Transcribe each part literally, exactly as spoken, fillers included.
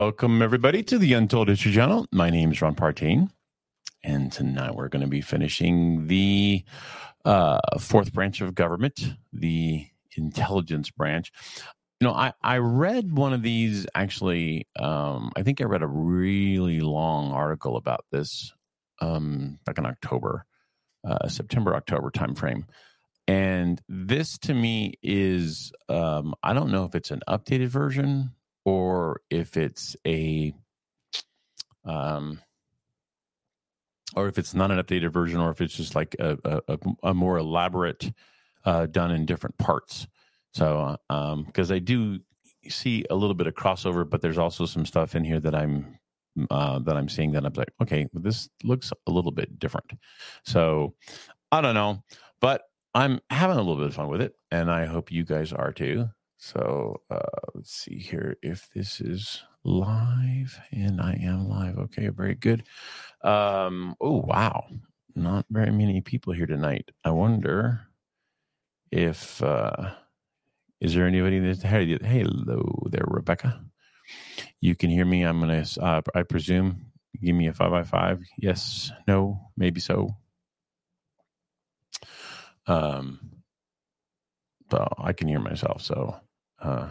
Welcome, everybody, to the Untold History Channel. My name is Ron Partain, and tonight we're going to be finishing the uh, fourth branch of government, the intelligence branch. You know, I, I read one of these, actually, um, I think I read a really long article about this um, back in October, uh, September, October timeframe. And this, to me, is, um, I don't know if it's an updated version or if it's a, um, or if it's not an updated version, or if it's just like a, a, a more elaborate, uh, done in different parts. So, um, because I do see a little bit of crossover, but there's also some stuff in here that I'm, uh, that I'm seeing that I'm like, okay, this looks a little bit different. So, I don't know, but I'm having a little bit of fun with it, and I hope you guys are too. So uh, let's see here if this is live, and I am live. Okay, very good. Um, oh, wow. Not very many people here tonight. I wonder if, uh, is there anybody that's, hey, hello there, Rebecca. You can hear me. I'm going to, uh, I presume, give me a five by five. Yes, no, maybe so. Um, but I can hear myself, so. Uh,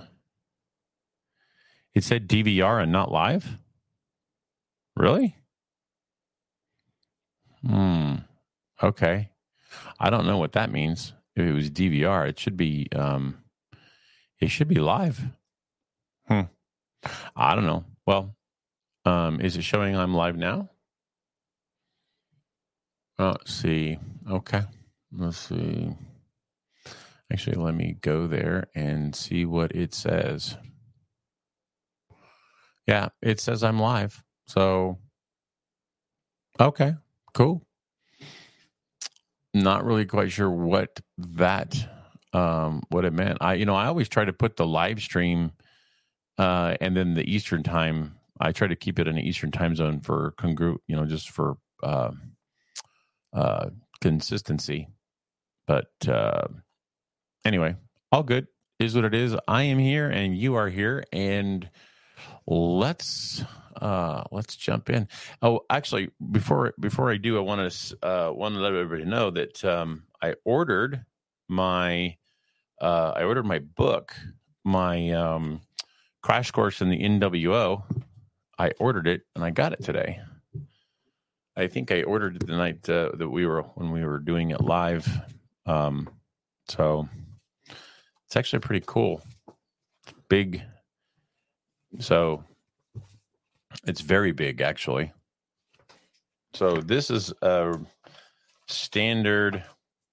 it said D V R and not live? Really? Hmm. Okay. I don't know what that means. If it was D V R, it should be um it should be live. Hmm. I don't know. Well, um, is it showing I'm live now? Oh, let's see. Okay. Let's see. Actually, let me go there and see what it says. Yeah, it says I'm live. So, okay, cool. Not really quite sure what that, um, what it meant. I, you know, I always try to put the live stream, uh, and then the Eastern time. I try to keep it in the Eastern time zone for congru, you know, just for uh, uh, consistency. But uh, anyway, all good. Is what it is. I am here, and you are here, and let's uh let's jump in. Oh, actually, before before I do, I want to uh want to let everybody know that um I ordered my uh I ordered my book, my um crash course in the N W O. I ordered it and I got it today. I think I ordered it the night uh, that we were when we were doing it live. Um so it's actually pretty cool. Big. So it's very big, actually. So this is a standard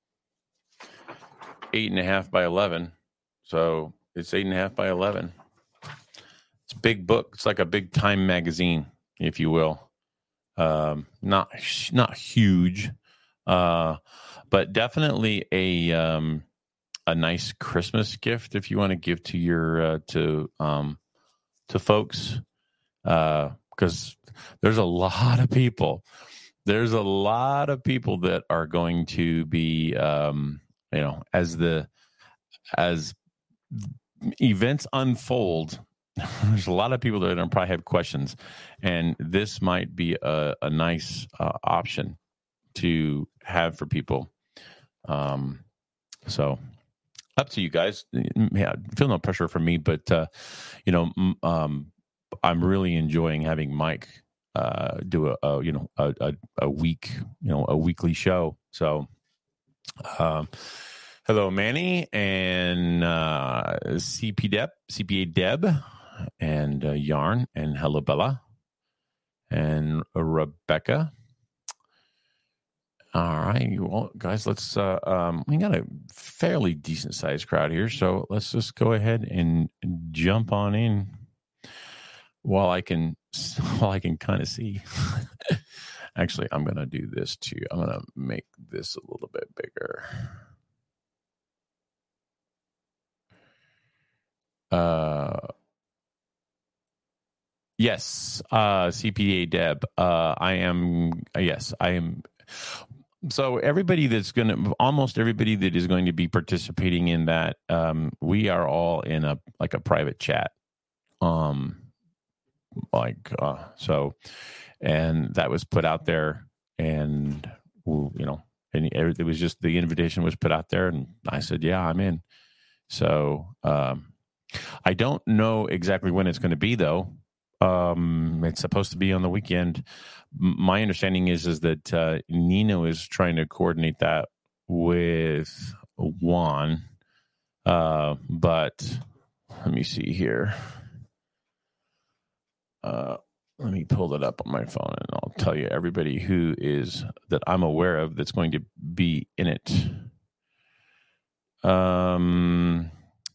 eight and a half by eleven. So it's eight and a half by eleven. It's a big book. It's like a big Time magazine, if you will. Um, not not huge, uh, but definitely a um, a nice Christmas gift if you want to give to your uh, to um, to folks, because uh, there's a lot of people. There's a lot of people that are going to be, um, you know, as the as events unfold. There's a lot of people that are going to probably have questions, and this might be a, a nice uh, option to have for people. Um, so up to you guys. Yeah, feel no pressure from me, but uh, you know, um, I'm really enjoying having Mike uh, do a, a you know a, a, a week you know a weekly show. So, um, hello, Manny and uh, C P Deb, C P A Deb, and uh, Yarn, and hello, Bella, and Rebecca. All right, you all guys, let's uh, um, we got a fairly decent sized crowd here, so let's just go ahead and jump on in while I can while I can kind of see. Actually, I'm gonna do this too. I'm gonna make this a little bit bigger. Uh, yes, uh, C P A Deb. Uh, I am. Uh, yes, I am. So everybody that's going to, almost everybody that is going to be participating in that, um, we are all in a like a private chat. Um, like uh, so, and that was put out there, and you know, and it was just the invitation was put out there, and I said, yeah, I'm in. So um, I don't know exactly when it's going to be, though. Um, it's supposed to be on the weekend. My understanding is is that uh, Nino is trying to coordinate that with Juan, uh, but let me see here. Uh, let me pull it up on my phone, and I'll tell you everybody who is that I'm aware of that's going to be in it. Um.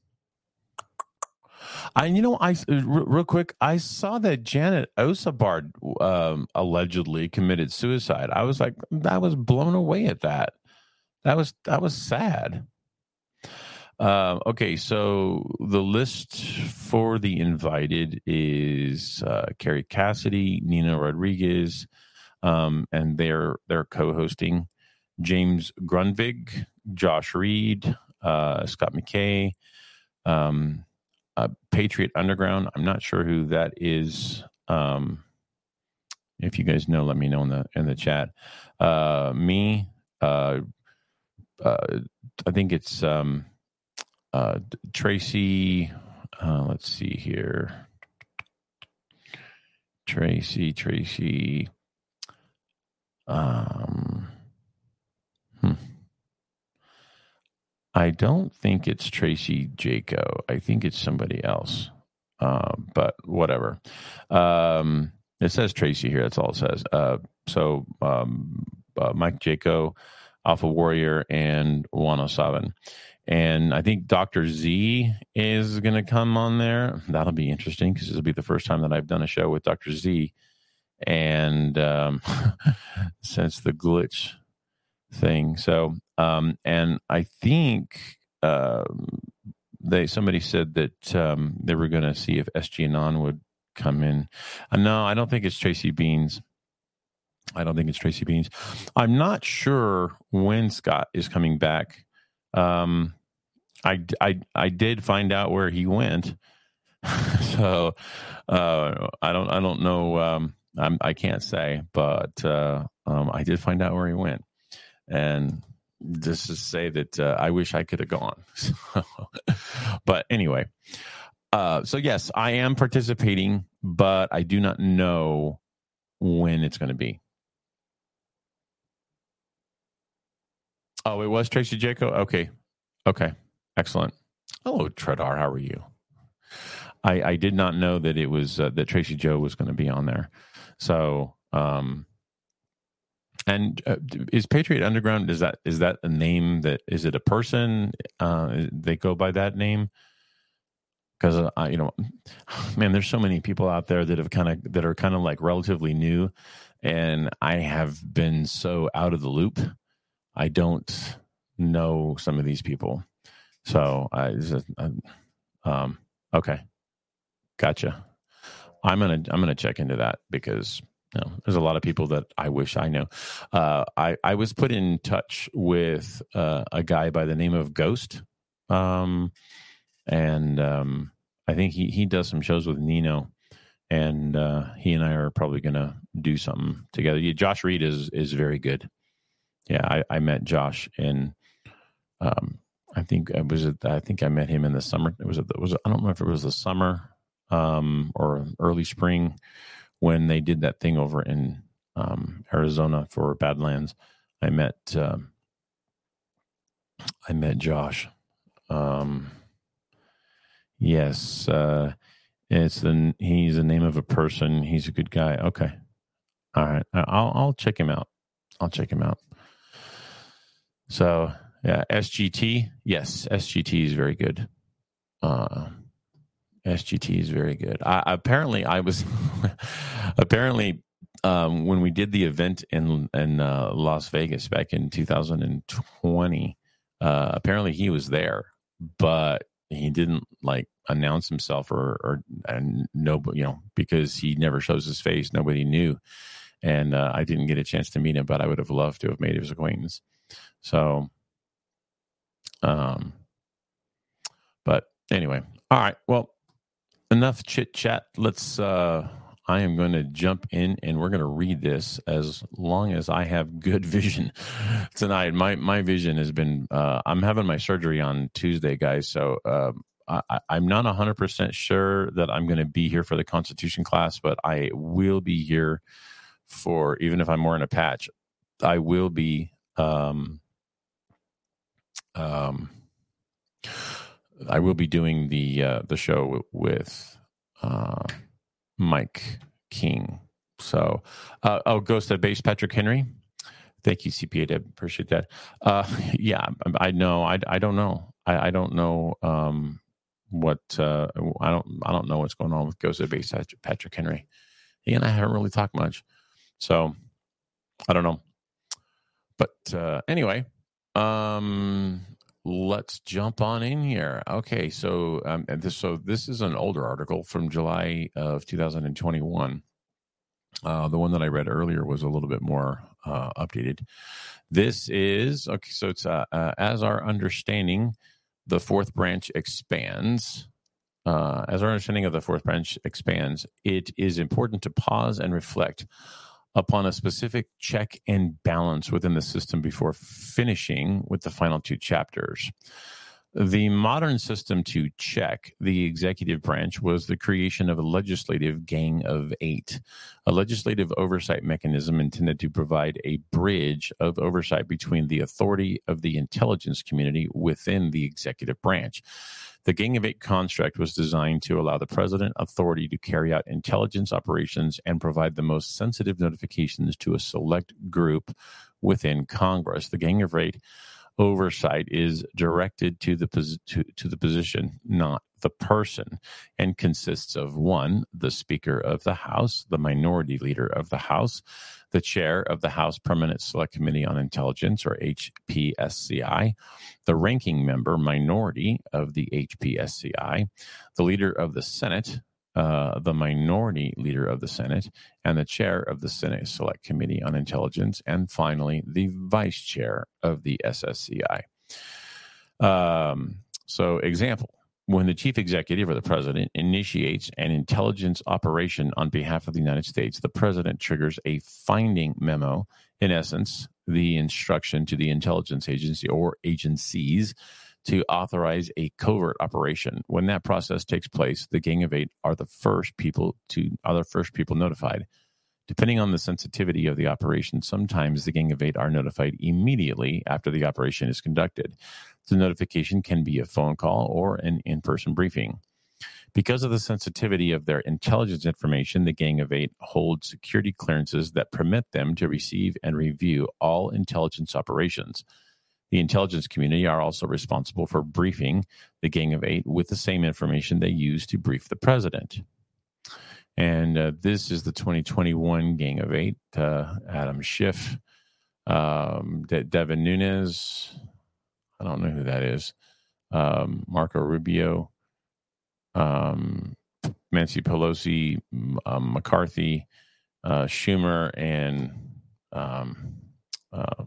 I, you know, I real quick, I saw that Janet Osabard um, allegedly committed suicide. I was like, I was blown away at that. That was that was sad. Uh, okay, so the list for the invited is uh, Carrie Cassidy, Nina Rodriguez, um, and they're they're co-hosting. James Grunvig, Josh Reed, uh, Scott McKay. Um, Uh, Patriot Underground. I'm not sure who that is. Um, if you guys know, let me know in the in the chat. Uh, me, uh, uh, I think it's um, uh, Tracy. Uh, let's see here. Tracy, Tracy. Um, hmm. I don't think it's Tracy Jaco. I think it's somebody else. Uh, but whatever. Um, it says Tracy here. That's all it says. Uh, so um, uh, Mike Jaco, Alpha Warrior, and one oh seven. And I think Doctor Z is going to come on there. That'll be interesting because this will be the first time that I've done a show with Doctor Z. And um, since the glitch thing. So, um, and I think uh, they somebody said that um, they were going to see if S G Anon would come in. Uh, no, I don't think it's Tracy Beans. I don't think it's Tracy Beans. I'm not sure when Scott is coming back. Um, I, I, I did find out where he went. so uh, I don't I don't know. Um, I'm, I can't say, but uh, um, I did find out where he went. And just to say that uh, I wish I could have gone. But anyway, uh, so yes, I am participating, but I do not know when it's going to be. Oh, it was Tracy Jaco? Okay. Okay. Excellent. Hello, Tredar. How are you? I, I did not know that it was uh, that Tracy Joe was going to be on there. So, um, and uh, is Patriot Underground, is that is that a name that is it a person? Uh, they go by that name? Because uh, you know, man, there's so many people out there that have kind of that are kind of like relatively new, and I have been so out of the loop. I don't know some of these people, so I, um, okay, gotcha. I'm gonna I'm gonna check into that because you know, there's a lot of people that I wish I knew. Uh, I I was put in touch with uh, a guy by the name of Ghost, um, and um, I think he he does some shows with Nino, and uh, he and I are probably gonna do something together. Yeah, Josh Reed is is very good. Yeah, I, I met Josh in. Um, I think it was. I think I met him in the summer. It was. It was. I don't know if it was the summer um, or early spring when they did that thing over in um, Arizona for Badlands. I met. Um, I met Josh. Um, yes, uh, it's the. He's the name of a person. He's a good guy. Okay, all right. I'll I'll check him out. I'll check him out. So yeah, S G T. Yes, S G T is very good. Uh, S G T is very good. I, apparently, I was apparently um, when we did the event in in uh, Las Vegas back in two thousand twenty. Uh, apparently, he was there, but he didn't like announce himself or or and no, you know, because he never shows his face. Nobody knew, and uh, I didn't get a chance to meet him. But I would have loved to have made his acquaintance. So, um, but anyway, all right. Well, enough chit chat. Let's uh, I am going to jump in and we're going to read this as long as I have good vision tonight. My my vision has been, uh, I'm having my surgery on Tuesday, guys. So uh, I, I'm not one hundred percent sure that I'm going to be here for the Constitution class, but I will be here for, even if I'm wearing a patch, I will be, um, um, I will be doing the, uh, the show with, uh, Mike King. So, uh, oh, Ghost at Base, Patrick Henry. Thank you, C P A Deb. Appreciate that. Uh, yeah, I know. I, I don't know. I, I don't know um, what uh, I don't. I don't know what's going on with Ghost at Base, Patrick Henry. He and I haven't really talked much, so I don't know. But uh, anyway, um, let's jump on in here. Okay, so um, this so this is an older article from July of two thousand twenty-one. Uh, the one that I read earlier was a little bit more uh, updated. This is okay. So it's uh, uh, as our understanding, the fourth branch expands. Uh, as our understanding of the fourth branch expands, it is important to pause and reflect upon a specific check and balance within the system before finishing with the final two chapters. The modern system to check the executive branch was the creation of a legislative gang of eight, a legislative oversight mechanism intended to provide a bridge of oversight between the authority of the intelligence community within the executive branch. The Gang of Eight construct was designed to allow the president authority to carry out intelligence operations and provide the most sensitive notifications to a select group within Congress. The Gang of Eight oversight is directed to the pos- to, to the position, not the person, and consists of one, the Speaker of the House, the Minority Leader of the House, the Chair of the House Permanent Select Committee on Intelligence, or H P S C I, the Ranking Member Minority of the H P S C I, the Leader of the Senate, Uh, the Minority Leader of the Senate, and the Chair of the Senate Select Committee on Intelligence, and finally, the Vice Chair of the S S C I. Um, so, example, when the Chief Executive or the President initiates an intelligence operation on behalf of the United States, the President triggers a finding memo, in essence, the instruction to the intelligence agency or agencies to authorize a covert operation. When that process takes place, the Gang of Eight are the first people to are the first people notified. Depending on the sensitivity of the operation, sometimes the Gang of Eight are notified immediately after the operation is conducted. The notification can be a phone call or an in-person briefing. Because of the sensitivity of their intelligence information, the Gang of Eight hold security clearances that permit them to receive and review all intelligence operations. The intelligence community are also responsible for briefing the Gang of Eight with the same information they use to brief the president. And uh, this is the twenty twenty-one Gang of Eight. Uh, Adam Schiff, um, De- Devin Nunes, I don't know who that is, um, Marco Rubio, um, Nancy Pelosi, um, McCarthy, uh, Schumer, and um, uh,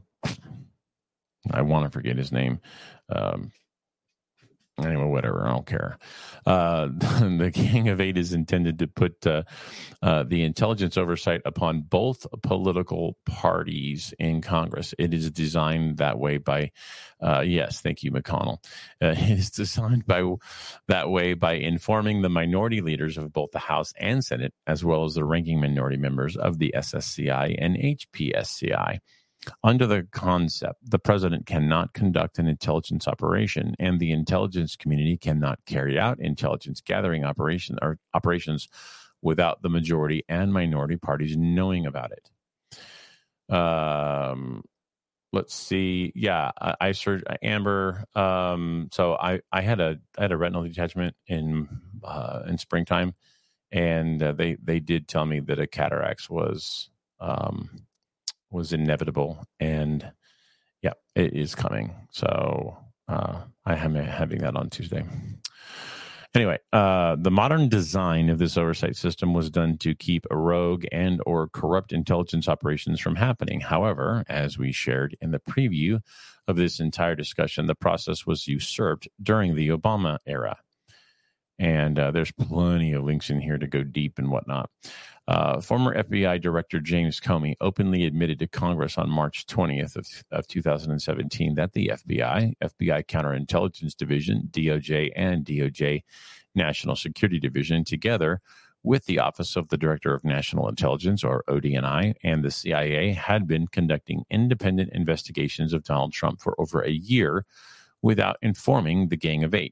I want to forget his name. Um, anyway, whatever. I don't care. Uh, the Gang of Eight is intended to put uh, uh, the intelligence oversight upon both political parties in Congress. It is designed that way by, uh, yes, thank you, McConnell. Uh, it is designed by that way by informing the minority leaders of both the House and Senate, as well as the ranking minority members of the S S C I and H P S C I. Under the concept, the president cannot conduct an intelligence operation, and the intelligence community cannot carry out intelligence gathering operation or operations without the majority and minority parties knowing about it. Um, let's see. Yeah, I, I searched Amber. Um, so I, I had a I had a retinal detachment in uh, in springtime, and uh, they they did tell me that a cataracts was. Um, was inevitable, and yeah, it is coming. So uh, I am having that on Tuesday. Anyway, uh, the modern design of this oversight system was done to keep rogue and or corrupt intelligence operations from happening. However, as we shared in the preview of this entire discussion, the process was usurped during the Obama era. And uh, there's plenty of links in here to go deep and whatnot. Uh, former F B I Director James Comey openly admitted to Congress on March twentieth of, of two thousand seventeen that the F B I, F B I Counterintelligence Division, D O J, and D O J National Security Division, together with the Office of the Director of National Intelligence, or O D N I, and the C I A, had been conducting independent investigations of Donald Trump for over a year without informing the Gang of Eight.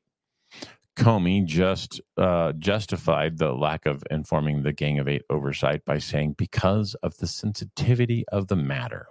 Comey just uh, justified the lack of informing the Gang of Eight oversight by saying, because of the sensitivity of the matter.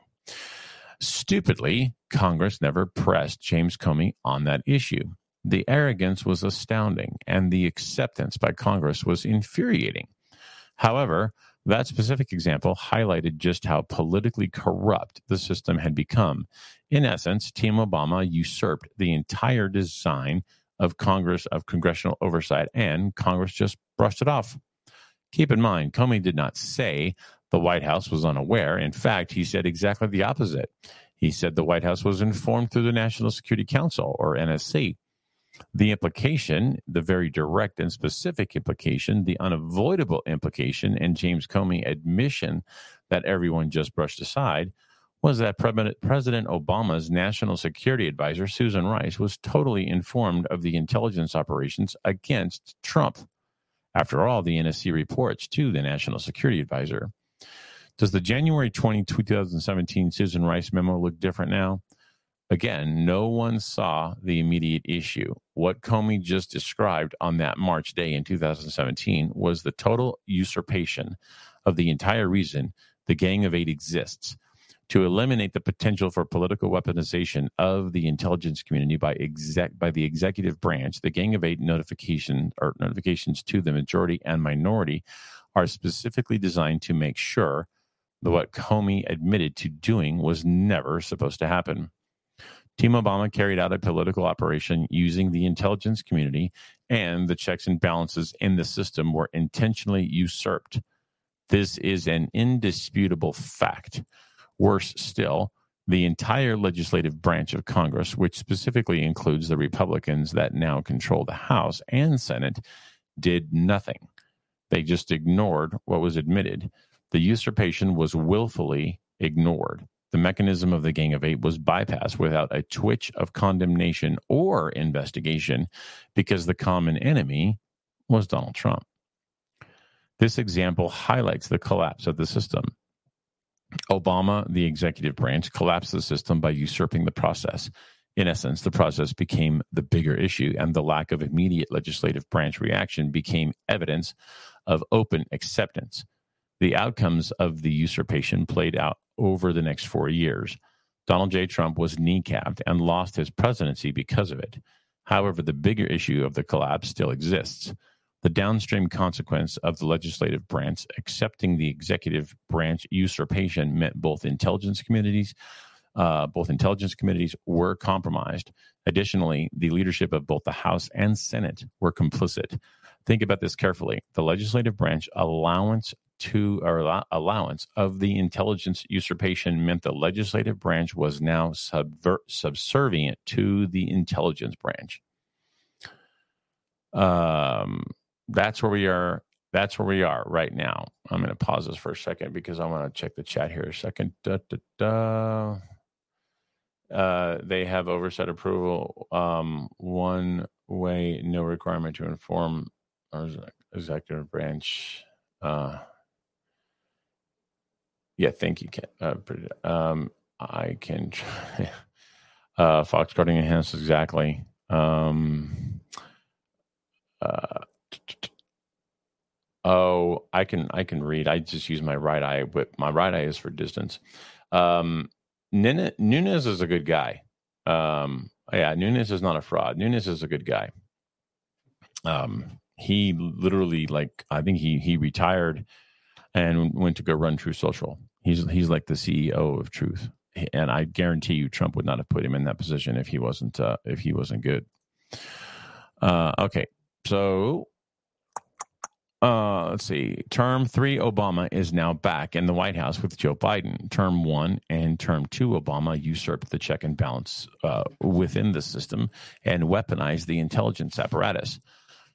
Stupidly, Congress never pressed James Comey on that issue. The arrogance was astounding, and the acceptance by Congress was infuriating. However, that specific example highlighted just how politically corrupt the system had become. In essence, Team Obama usurped the entire design of Congress, of congressional oversight, and Congress just brushed it off. Keep in mind, Comey did not say the White House was unaware. In fact, he said exactly the opposite. He said the White House was informed through the National Security Council, or N S C. The implication, the very direct and specific implication, the unavoidable implication, and James Comey admission that everyone just brushed aside, was that President Obama's National Security Advisor, Susan Rice, was totally informed of the intelligence operations against Trump. After all, the N S C reports to the National Security Advisor. Does the January twentieth, twenty seventeen Susan Rice memo look different now? Again, no one saw the immediate issue. What Comey just described on that March day in two thousand seventeen was the total usurpation of the entire reason the Gang of Eight exists, to eliminate the potential for political weaponization of the intelligence community by exec by the executive branch. The Gang of Eight notification or notifications to the majority and minority are specifically designed to make sure that what Comey admitted to doing was never supposed to happen. Team Obama carried out a political operation using the intelligence community, and the checks and balances in the system were intentionally usurped. This is an indisputable fact. Worse still, the entire legislative branch of Congress, which specifically includes the Republicans that now control the House and Senate, did nothing. They just ignored what was admitted. The usurpation was willfully ignored. The mechanism of the Gang of Eight was bypassed without a twitch of condemnation or investigation because the common enemy was Donald Trump. This example highlights the collapse of the system. Obama, the executive branch, collapsed the system by usurping the process. In essence, the process became the bigger issue, and the lack of immediate legislative branch reaction became evidence of open acceptance. The outcomes of the usurpation played out over the next four years. Donald J. Trump was kneecapped and lost his presidency because of it. However, the bigger issue of the collapse still exists. The downstream consequence of the legislative branch accepting the executive branch usurpation meant both intelligence communities, uh, both intelligence committees were compromised. Additionally, the leadership of both the House and Senate were complicit. Think about this carefully. The legislative branch allowance to or allow, allowance of the intelligence usurpation meant the legislative branch was now subver- subservient to the intelligence branch. Um. That's where we are. That's where we are right now. I'm going to pause this for a second because I want to check the chat here a second. Da, da, da. Uh, they have oversight approval. Um, one way, no requirement to inform our executive branch. Uh, yeah, thank you, Ken. Uh, um, I can try. uh, Fox Guarding enhanced exactly. Um, uh, Oh, I can I can read. I just use my right eye, but my right eye is for distance. Um, Nunes is a good guy. Um, yeah, Nunes is not a fraud. Nunes is a good guy. Um, he literally, like, I think he he retired and went to go run Truth Social. He's he's like the C E O of Truth, and I guarantee you, Trump would not have put him in that position if he wasn't uh, if he wasn't good. Uh, okay, so. Uh, let's see. Term three Obama is now back in the White House with Joe Biden. Term one and term two Obama usurped the check and balance uh, within the system and weaponized the intelligence apparatus.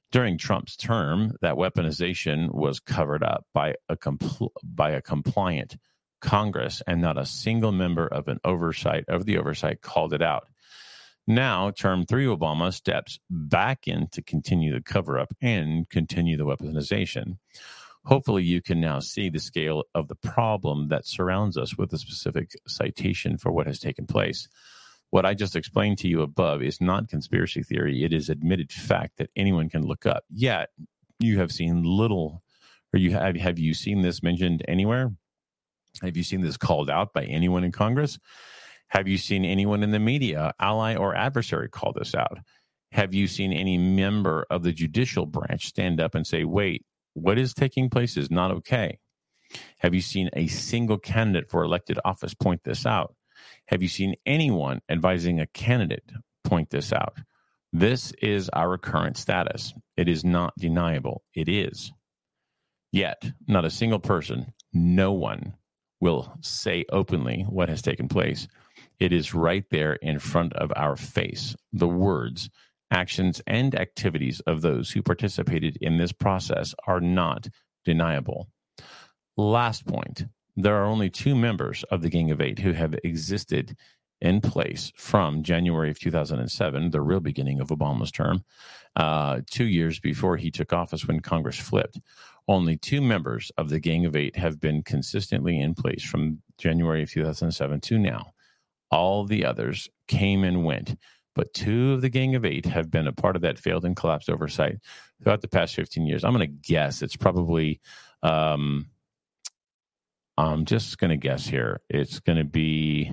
During Trump's term, that weaponization was covered up by a compl- by a compliant Congress, and not a single member of an oversight of the oversight called it out. Now, term three Obama steps back in to continue the cover-up and continue the weaponization. Hopefully, you can now see the scale of the problem that surrounds us with a specific citation for what has taken place. What I just explained to you above is not conspiracy theory. It is admitted fact that anyone can look up. Yet, you have seen little, or you have, have you seen this mentioned anywhere? Have you seen this called out by anyone in Congress? Have you seen anyone in the media, ally or adversary, call this out? Have you seen any member of the judicial branch stand up and say, wait, what is taking place is not okay? Have you seen a single candidate for elected office point this out? Have you seen anyone advising a candidate point this out? This is our current status. It is not deniable. It is. Yet, not a single person, no one will say openly what has taken place. It is right there in front of our face. The words, actions, and activities of those who participated in this process are not deniable. Last point, there are only two members of the Gang of Eight who have existed in place from January of two thousand seven, the real beginning of Obama's term, uh, two years before he took office when Congress flipped. Only two members of the Gang of Eight have been consistently in place from January of two thousand seven to now. All the others came and went, but two of the Gang of Eight have been a part of that failed and collapsed oversight throughout the past fifteen years. I'm going to guess it's probably, um, I'm just going to guess here. It's going to be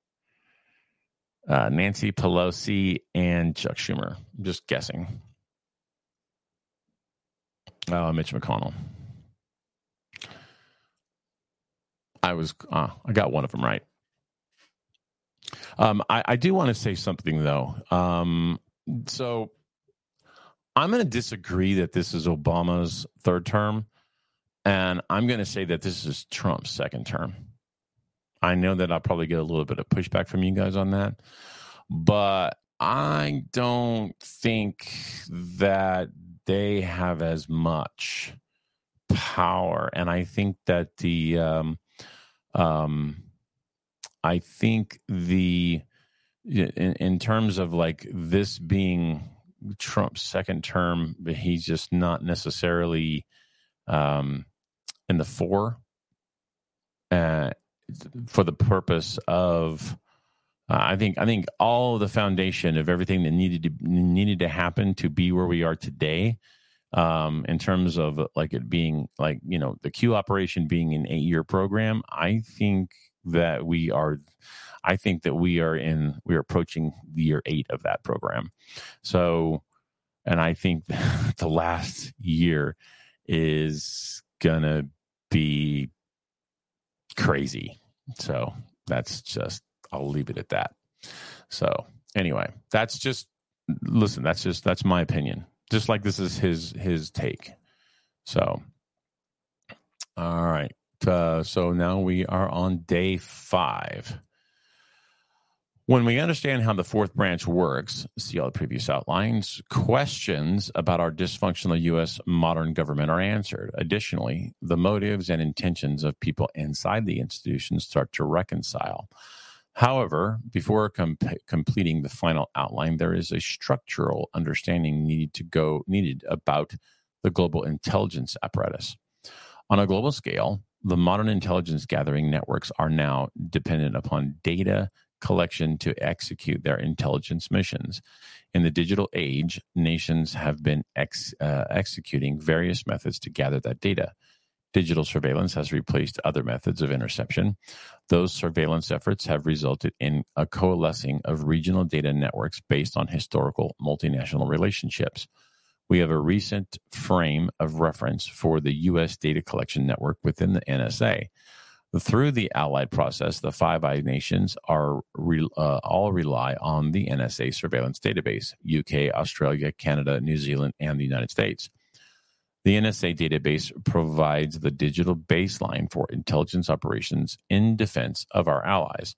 uh, Nancy Pelosi and Chuck Schumer. I'm just guessing. Oh, Mitch McConnell. I was, uh, I got one of them right. Um, I, I do want to say something, though. Um, so I'm going to disagree that this is Obama's third term, and I'm going to say that this is Trump's second term. I know that I'll probably get a little bit of pushback from you guys on that, but I don't think that they have as much power, and I think that the um, um, I think the in, in terms of like this being Trump's second term, but he's just not necessarily um, in the fore uh, for the purpose of. Uh, I think I think all of the foundation of everything that needed to needed to happen to be where we are today, um, in terms of like it being like you know the Q operation being an eight year program. I think that we are. I think that we are in we are approaching year eight of that program. So, and I think the last year is gonna be crazy. So that's just. I'll leave it at that. So anyway, that's just listen. That's just that's my opinion. Just like this is his his take. So all right. Uh, so now we are on day five. When we understand how the fourth branch works, see all the previous outlines, questions about our dysfunctional U S modern government are answered. Additionally, the motives and intentions of people inside the institution start to reconcile. However, before com- completing the final outline, there is a structural understanding needed to go needed about the global intelligence apparatus. On a global scale, the modern intelligence gathering networks are now dependent upon data collection to execute their intelligence missions. In the digital age, nations have been ex- uh, executing various methods to gather that data. Digital surveillance has replaced other methods of interception. Those surveillance efforts have resulted in a coalescing of regional data networks based on historical multinational relationships. We have a recent frame of reference for the U S data collection network within the N S A. Through the Allied process, the Five Eyes nations are re, uh, all rely on the N S A surveillance database: U K, Australia, Canada, New Zealand, and the United States. The N S A database provides the digital baseline for intelligence operations in defense of our allies.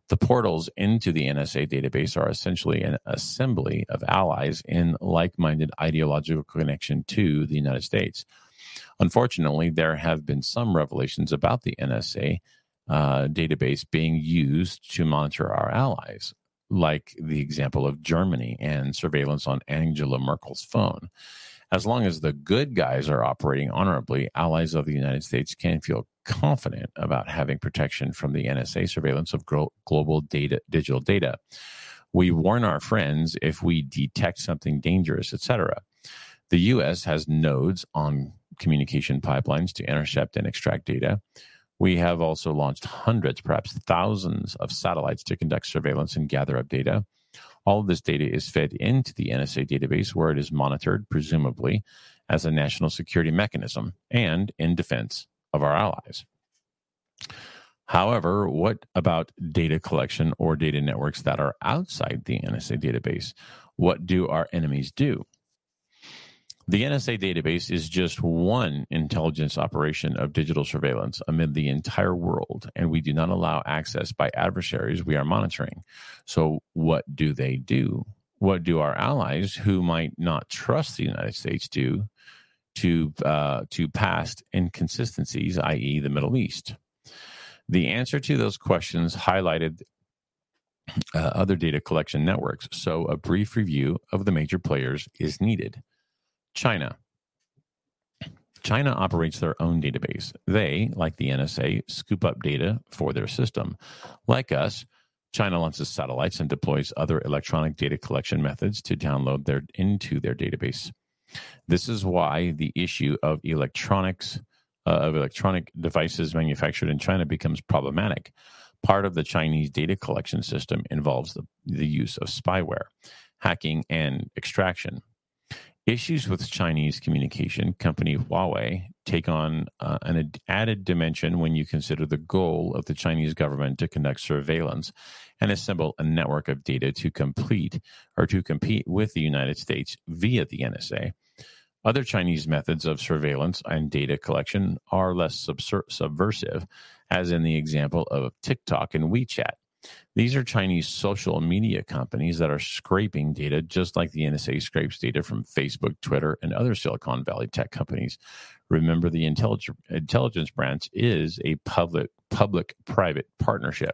The portals into the N S A database are essentially an assembly of allies in like-minded ideological connection to the United States. Unfortunately, there have been some revelations about the N S A uh, database being used to monitor our allies, like the example of Germany and surveillance on Angela Merkel's phone. As long as the good guys are operating honorably, allies of the United States can feel confident about having protection from the N S A surveillance of gro- global data, digital data. We warn our friends if we detect something dangerous, et cetera. The U S has nodes on communication pipelines to intercept and extract data. We have also launched hundreds, perhaps thousands of satellites to conduct surveillance and gather up data. All of this data is fed into the N S A database where it is monitored, presumably, as a national security mechanism and in defense of our allies. However, what about data collection or data networks that are outside the N S A database? What do our enemies do? The N S A database is just one intelligence operation of digital surveillance amid the entire world, and we do not allow access by adversaries we are monitoring. So what do they do? What do our allies who might not trust the United States do to, uh, to past inconsistencies, that is the Middle East? The answer to those questions highlighted uh, other data collection networks, so a brief review of the major players is needed. China. China operates their own database. They, like the N S A, scoop up data for their system. Like us, China launches satellites and deploys other electronic data collection methods to download their into their database. This is why the issue of electronics uh, of electronic devices manufactured in China becomes problematic. Part of the Chinese data collection system involves the, the use of spyware, hacking, and extraction. Issues with Chinese communication company Huawei take on uh, an added dimension when you consider the goal of the Chinese government to conduct surveillance and assemble a network of data to complete or to compete with the United States via the N S A. Other Chinese methods of surveillance and data collection are less subser- subversive, as in the example of TikTok and WeChat. These are Chinese social media companies that are scraping data just like the N S A scrapes data from Facebook, Twitter, and other Silicon Valley tech companies. Remember, the intelligence, intelligence branch is a public, public-private partnership.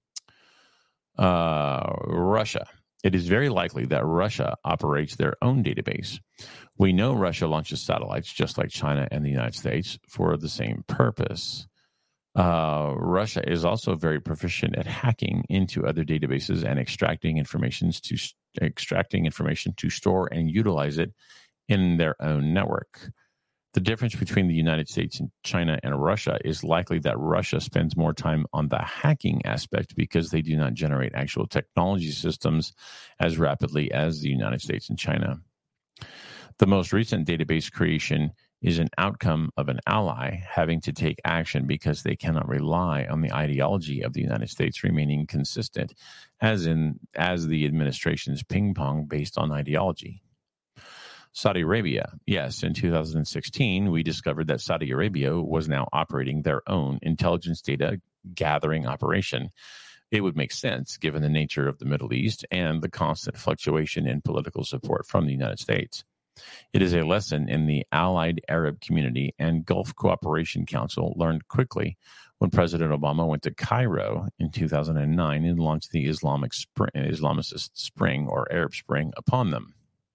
Uh, Russia. It is very likely that Russia operates their own database. We know Russia launches satellites just like China and the United States for the same purpose. Uh, Russia is also very proficient at hacking into other databases and extracting information to extracting information to store and utilize it in their own network. The difference between the United States and China and Russia is likely that Russia spends more time on the hacking aspect because they do not generate actual technology systems as rapidly as the United States and China. The most recent database creation is an outcome of an ally having to take action because they cannot rely on the ideology of the United States remaining consistent, as in as the administration's ping pong based on ideology. Saudi Arabia. Yes, in two thousand sixteen, we discovered that Saudi Arabia was now operating their own intelligence data gathering operation. It would make sense given the nature of the Middle East and the constant fluctuation in political support from the United States. It is a lesson in the Allied Arab Community and Gulf Cooperation Council learned quickly when President Obama went to Cairo in two thousand nine and launched the Islamic Spring, Islamicist Spring or Arab Spring upon them.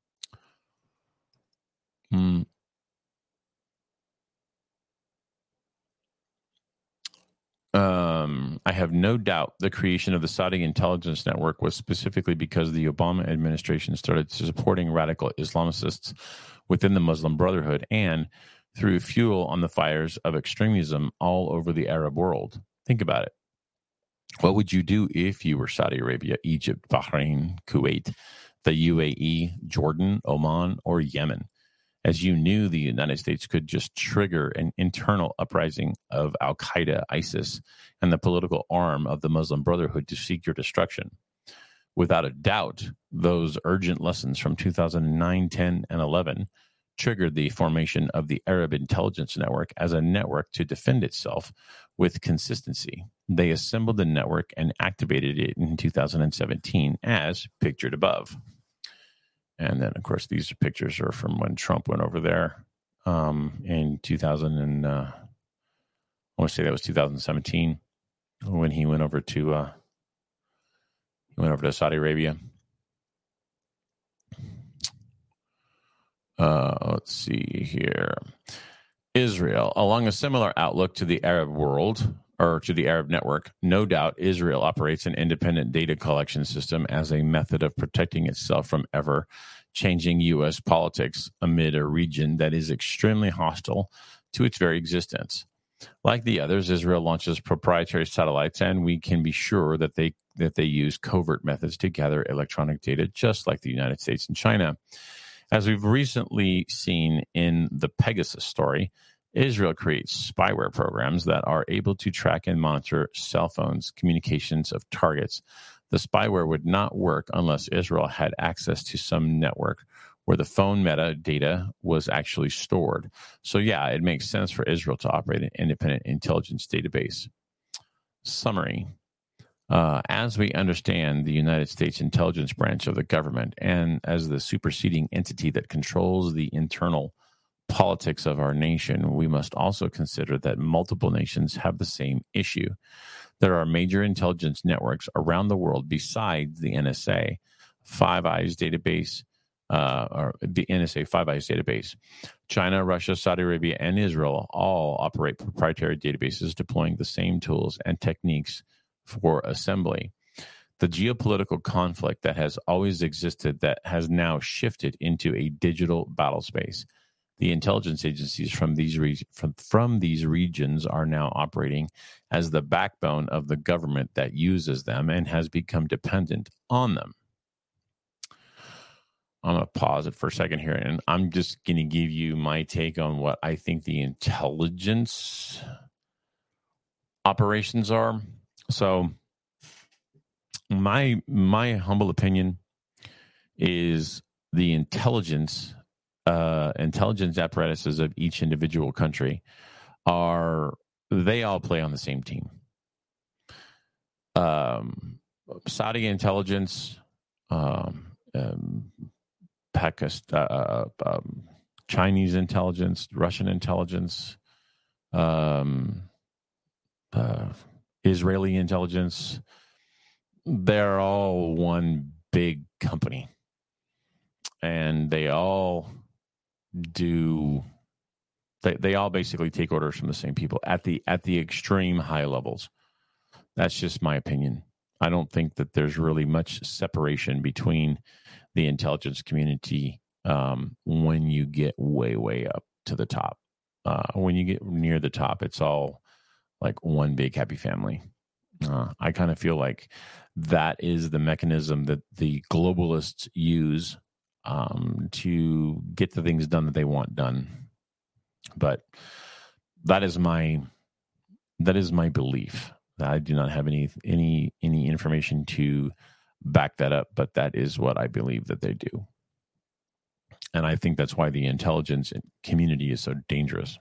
Hmm. Um, I have no doubt the creation of the Saudi intelligence network was specifically because the Obama administration started supporting radical Islamicists within the Muslim Brotherhood and threw fuel on the fires of extremism all over the Arab world. Think about it. What would you do if you were Saudi Arabia, Egypt, Bahrain, Kuwait, the U A E, Jordan, Oman, or Yemen? As you knew, the United States could just trigger an internal uprising of al-Qaeda, ISIS, and the political arm of the Muslim Brotherhood to seek your destruction. Without a doubt, those urgent lessons from two thousand nine, ten, and eleven triggered the formation of the Arab Intelligence Network as a network to defend itself with consistency. They assembled the network and activated it in two thousand seventeen as pictured above. And then, of course, these pictures are from when Trump went over there um, in two thousand. And, uh, I want to say that was two thousand seventeen when he went over to uh, he went over to Saudi Arabia. Uh, let's see here. Israel, along a similar outlook to the Arab world or to the Arab network, no doubt Israel operates an independent data collection system as a method of protecting itself from ever changing U S politics amid a region that is extremely hostile to its very existence. Like the others, Israel launches proprietary satellites, and we can be sure that they that they use covert methods to gather electronic data, just like the United States and China. As we've recently seen in the Pegasus story, Israel creates spyware programs that are able to track and monitor cell phones, communications of targets. The spyware would not work unless Israel had access to some network where the phone metadata was actually stored. So yeah, it makes sense for Israel to operate an independent intelligence database. Summary. Uh, as we understand the United States intelligence branch of the government and as the superseding entity that controls the internal politics of our nation, we must also consider that multiple nations have the same issue. There are major intelligence networks around the world besides the N S A, Five Eyes database, uh, or the N S A Five Eyes database. China, Russia, Saudi Arabia, and Israel all operate proprietary databases deploying the same tools and techniques for assembly. The geopolitical conflict that has always existed that has now shifted into a digital battle space. The intelligence agencies from these re- from, from these regions are now operating as the backbone of the government that uses them and has become dependent on them. I'm going to pause it for a second here, and I'm just going to give you my take on what I think the intelligence operations are. So my my humble opinion is the intelligence uh, intelligence apparatuses of each individual country are they all play on the same team. Um, Saudi intelligence, um, um, Pakistan, uh, um, Chinese intelligence, Russian intelligence, um, uh, Israeli intelligence. They're all one big company, and they all do. They they all basically take orders from the same people at the at the extreme high levels. That's just my opinion. I don't think that there's really much separation between the intelligence community um, when you get way way up to the top. Uh, when you get near the top, it's all like one big happy family. Uh, I kind of feel like that is the mechanism that the globalists use um, to get the things done that they want done. But that is my that is my belief. I do not have any any any information to back that up, but that is what I believe that they do. And I think that's why the intelligence community is so dangerous.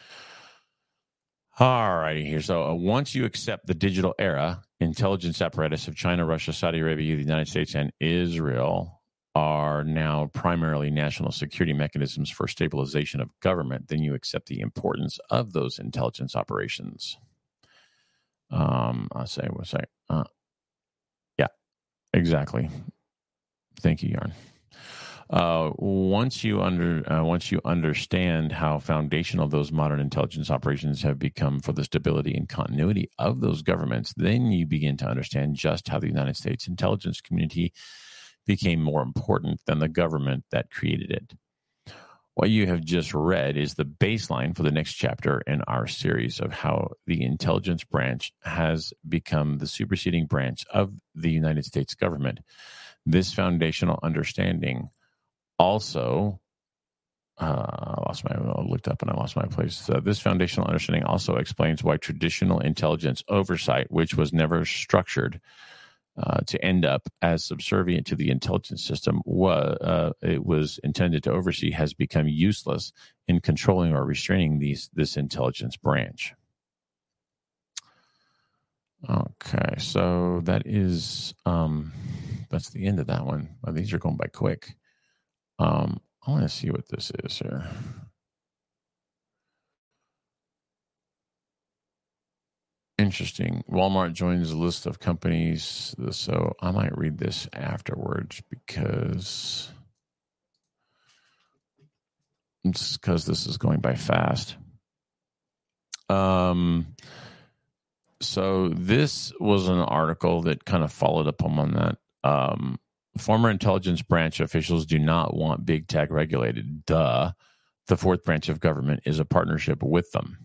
All righty here. So uh, once you accept the digital era, intelligence apparatus of China, Russia, Saudi Arabia, the United States, and Israel are now primarily national security mechanisms for stabilization of government, then you accept the importance of those intelligence operations. Um, I'll say, we'll say, uh, yeah, exactly. Thank you, Yarn. Uh, once you under uh, once you understand how foundational those modern intelligence operations have become for the stability and continuity of those governments, then you begin to understand just how the United States intelligence community became more important than the government that created it. What you have just read is the baseline for the next chapter in our series of how the intelligence branch has become the superseding branch of the United States government. This foundational understanding also, uh, I lost my, I looked up and I lost my place. So this foundational understanding also explains why traditional intelligence oversight, which was never structured uh, to end up as subservient to the intelligence system was, uh, it was intended to oversee has become useless in controlling or restraining these this intelligence branch. Okay, so that is um, that's the end of that one. Well, these are going by quick. Um, I want to see what this is here. Interesting. Walmart joins a list of companies. So I might read this afterwards because it's because this is going by fast. Um, so this was an article that kind of followed up on that. Um, former intelligence branch officials do not want big tech regulated. Duh. The fourth branch of government is a partnership with them.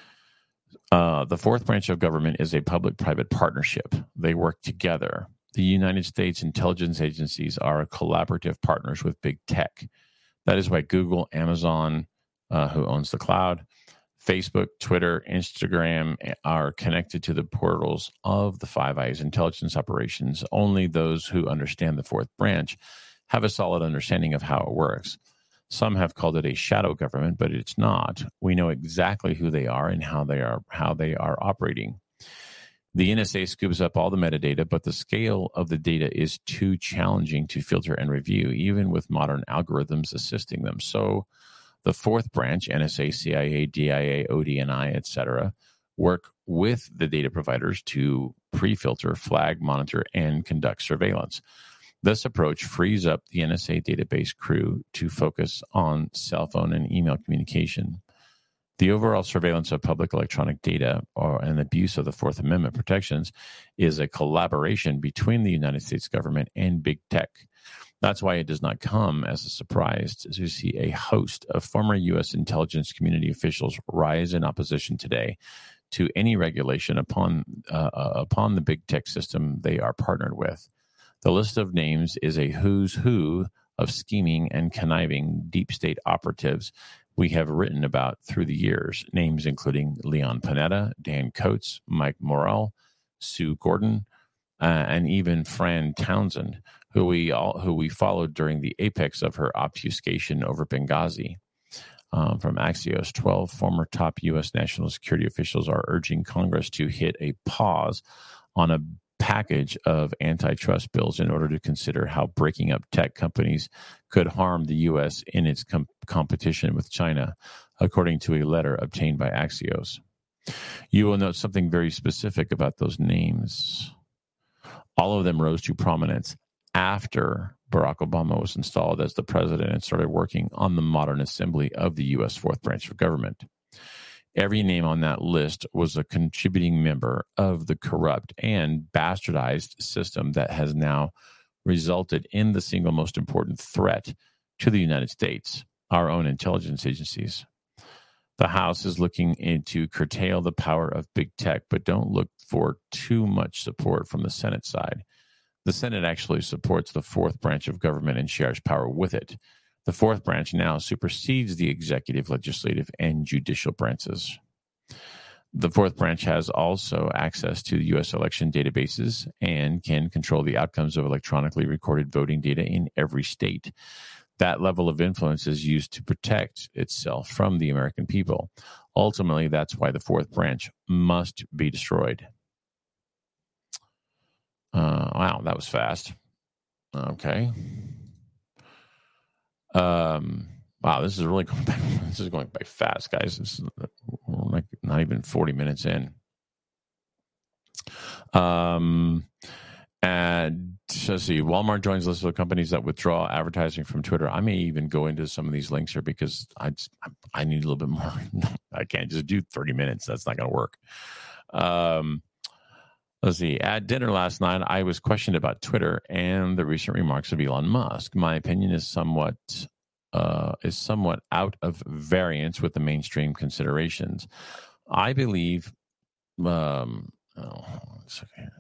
Uh, the fourth branch of government is a public-private partnership. They work together. The United States intelligence agencies are collaborative partners with big tech. That is why Google, Amazon, uh, who owns the cloud, Facebook, Twitter, Instagram are connected to the portals of the Five Eyes intelligence operations. Only those who understand the fourth branch have a solid understanding of how it works. Some have called it a shadow government, but it's not. We know exactly who they are and how they are how they are operating. The N S A scoops up all the metadata, but the scale of the data is too challenging to filter and review, even with modern algorithms assisting them. So the fourth branch, N S A, C I A, D I A, O D N I, et cetera, work with the data providers to pre-filter, flag, monitor, and conduct surveillance. This approach frees up the N S A database crew to focus on cell phone and email communication. The overall surveillance of public electronic data or an abuse of the Fourth Amendment protections is a collaboration between the United States government and big tech. That's why it does not come as a surprise to see a host of former U S intelligence community officials rise in opposition today to any regulation upon uh, upon the big tech system they are partnered with. The list of names is a who's who of scheming and conniving deep state operatives we have written about through the years, names including Leon Panetta, Dan Coates, Mike Morrell, Sue Gordon, uh, and even Fran Townsend, who we all who we followed during the apex of her obfuscation over Benghazi. Um, from Axios, twelve former top U S national security officials are urging Congress to hit a pause on a package of antitrust bills in order to consider how breaking up tech companies could harm the U S in its com- competition with China, according to a letter obtained by Axios. You will note something very specific about those names. All of them rose to prominence after Barack Obama was installed as the president and started working on the modern assembly of the U S fourth branch of government. Every name on that list was a contributing member of the corrupt and bastardized system that has now resulted in the single most important threat to the United States, our own intelligence agencies. The House is looking into curtail the power of big tech, but don't look for too much support from the Senate side. The Senate actually supports the fourth branch of government and shares power with it. The fourth branch now supersedes the executive, legislative, and judicial branches. The fourth branch has also access to the U S election databases and can control the outcomes of electronically recorded voting data in every state. That level of influence is used to protect itself from the American people. Ultimately, that's why the fourth branch must be destroyed. Uh, wow, that was fast. Okay. Um, wow, this is really going by, this is going by fast, guys. This is like not even forty minutes in. Um, and let's see, Walmart joins list of companies that withdraw advertising from Twitter. I may even go into some of these links here because I just, I need a little bit more. I can't just do thirty minutes. That's not going to work. Um, Let's see. At dinner last night, I was questioned about Twitter and the recent remarks of Elon Musk. My opinion is somewhat uh, is somewhat out of variance with the mainstream considerations. I believe. Um, oh, one second.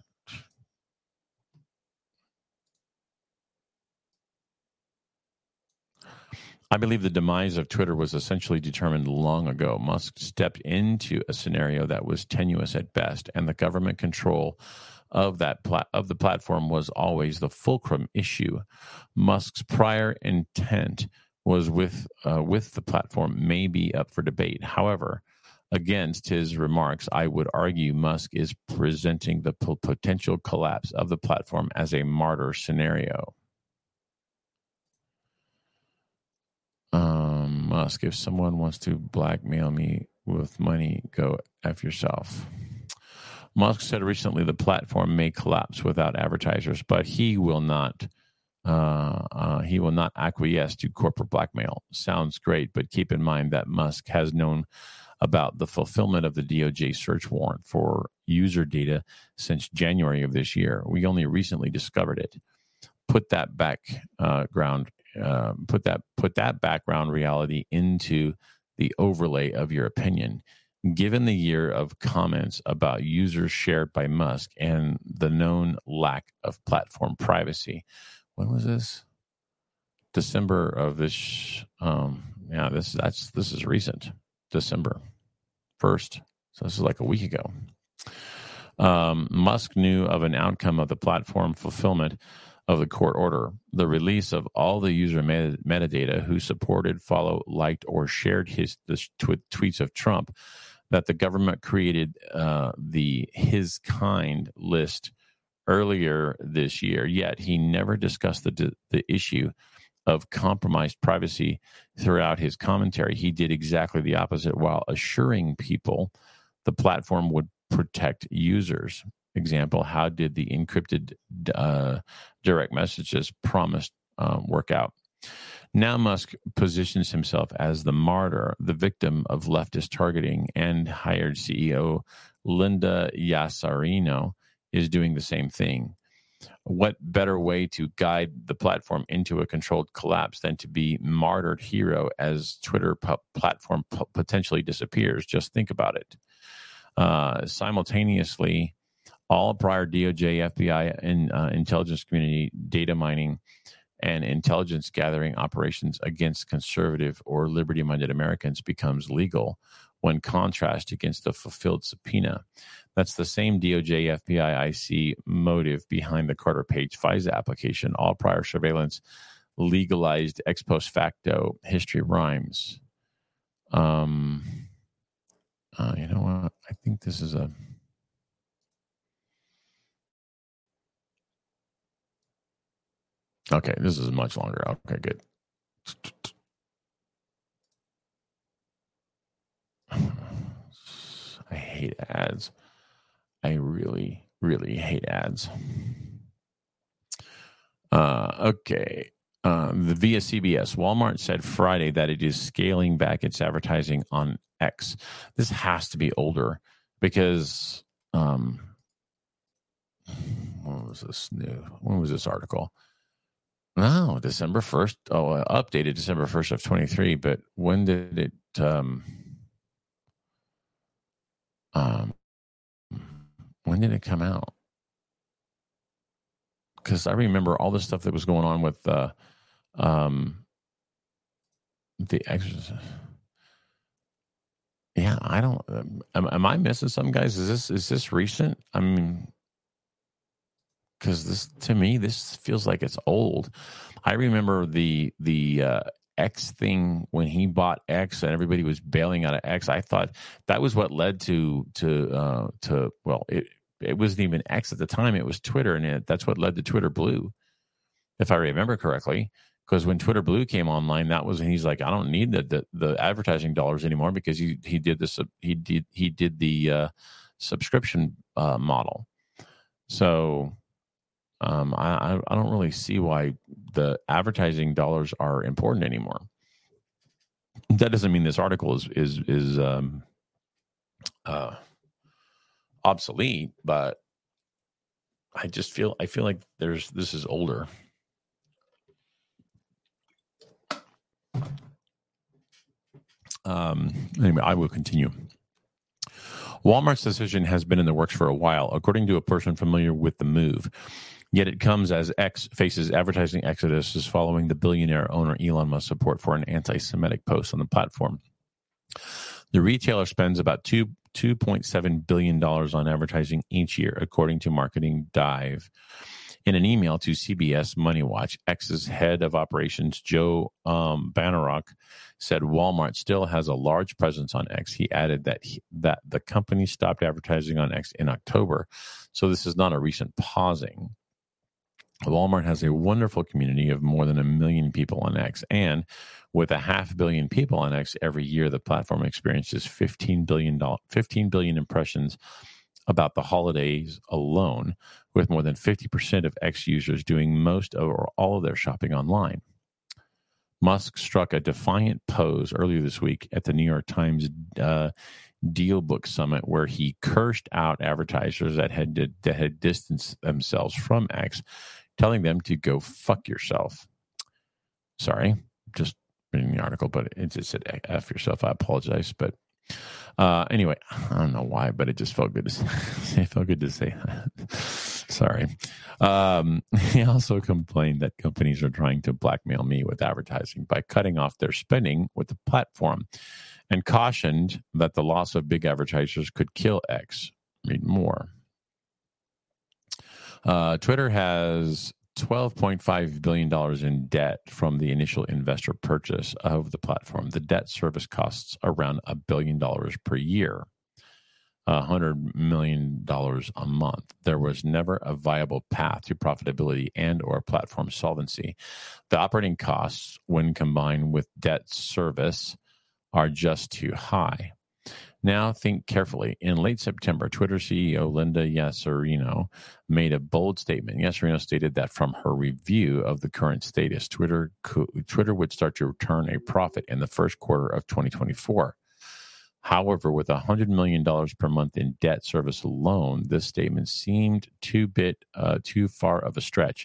I believe the demise of Twitter was essentially determined long ago. Musk stepped into a scenario that was tenuous at best, and the government control of that pla- of the platform was always the fulcrum issue. Musk's prior intent was with uh, with the platform may be up for debate. However, against his remarks, I would argue Musk is presenting the p- potential collapse of the platform as a martyr scenario. Um, Musk, if someone wants to blackmail me with money, go F yourself. Musk said recently the platform may collapse without advertisers, but he will not. Uh, uh, he will not acquiesce to corporate blackmail. Sounds great, but keep in mind that Musk has known about the fulfillment of the D O J search warrant for user data since January of this year. We only recently discovered it. Put that background, uh, put that put that background reality into the overlay of your opinion. Given the year of comments about users shared by Musk and the known lack of platform privacy, when was this? December of this. Um, yeah, this that's this is recent. December first. So this is like a week ago. Um, Musk knew of an outcome of the platform fulfillment of the court order, the release of all the user meta- metadata who supported, followed, liked, or shared his the tw- tweets of Trump, that the government created uh, the his kind list earlier this year. Yet he never discussed the the issue of compromised privacy throughout his commentary. He did exactly the opposite while assuring people the platform would protect users. Example, how did the encrypted uh, direct messages promised um, work out? Now Musk positions himself as the martyr, the victim of leftist targeting, and hired C E O Linda Yasarino is doing the same thing. What better way to guide the platform into a controlled collapse than to be martyred hero as Twitter p- platform p- potentially disappears? Just think about it. Uh, simultaneously, all prior D O J, F B I, and uh, intelligence community data mining and intelligence gathering operations against conservative or liberty-minded Americans becomes legal when contrast against the fulfilled subpoena. That's the same D O J, F B I, I C motive behind the Carter Page FISA application. All prior surveillance legalized ex post facto. History rhymes. Um, uh, you know what? I think this is a... Okay, this is much longer. Okay, good. I hate ads. I really, really hate ads. Uh, okay. Um, the via C B S, Walmart said Friday that it is scaling back its advertising on X. This has to be older because um, when was this new? When was this article? No, December first. Oh, uh, updated December first of twenty-three. But when did it? Um, um, when did it come out? Because I remember all the stuff that was going on with uh, um, the exercise. Yeah, I don't. Um, am, am I missing some guys? Is this is this recent? I mean, because this to me this feels like it's old. I remember the the uh, X thing when he bought X and everybody was bailing out of X. I thought that was what led to to uh, to well, it it wasn't even X at the time. It was Twitter, and it, that's what led to Twitter Blue, if I remember correctly. Because when Twitter Blue came online, that was, and he's like, I don't need the the, the advertising dollars anymore because he he did this he did he did the uh, subscription uh, model. So um, I I don't really see why the advertising dollars are important anymore. That doesn't mean this article is is is um, uh, obsolete, but I just feel I feel like there's this is older. Um, anyway, I will continue. Walmart's decision has been in the works for a while, according to a person familiar with the move. Yet it comes as X faces advertising exodus following the billionaire owner Elon Musk's support for an anti-Semitic post on the platform. The retailer spends about two two point seven billion dollars on advertising each year, according to Marketing Dive. In an email to C B S Money Watch, X's head of operations, Joe um, Bannerock, said Walmart still has a large presence on X. He added that he, that the company stopped advertising on X in October, so this is not a recent pausing. Walmart has a wonderful community of more than a million people on X, and with a half billion people on X every year, the platform experiences fifteen billion dollars, fifteen billion impressions about the holidays alone, with more than fifty percent of X users doing most of or all of their shopping online. Musk struck a defiant pose earlier this week at the New York Times uh, Dealbook Summit, where he cursed out advertisers that had that had distanced themselves from X, telling them to go fuck yourself. Sorry, just reading the article, but it just said F yourself. I apologize. But uh, anyway, I don't know why, but it just felt good to say. It felt good to say that. Sorry. Um, he also complained that companies are trying to blackmail me with advertising by cutting off their spending with the platform, and cautioned that the loss of big advertisers could kill X. Read more. Uh, Twitter has twelve point five billion dollars in debt from the initial investor purchase of the platform. The debt service costs around a billion dollars per year, one hundred million dollars a month. There was never a viable path to profitability and or platform solvency. The operating costs, when combined with debt service, are just too high. Now think carefully. In late September, Twitter C E O Linda Yaccarino made a bold statement. Yaccarino stated that from her review of the current status, Twitter Twitter would start to return a profit in the first quarter of twenty twenty-four. However, with one hundred million dollars per month in debt service alone, this statement seemed too bit uh, too far of a stretch.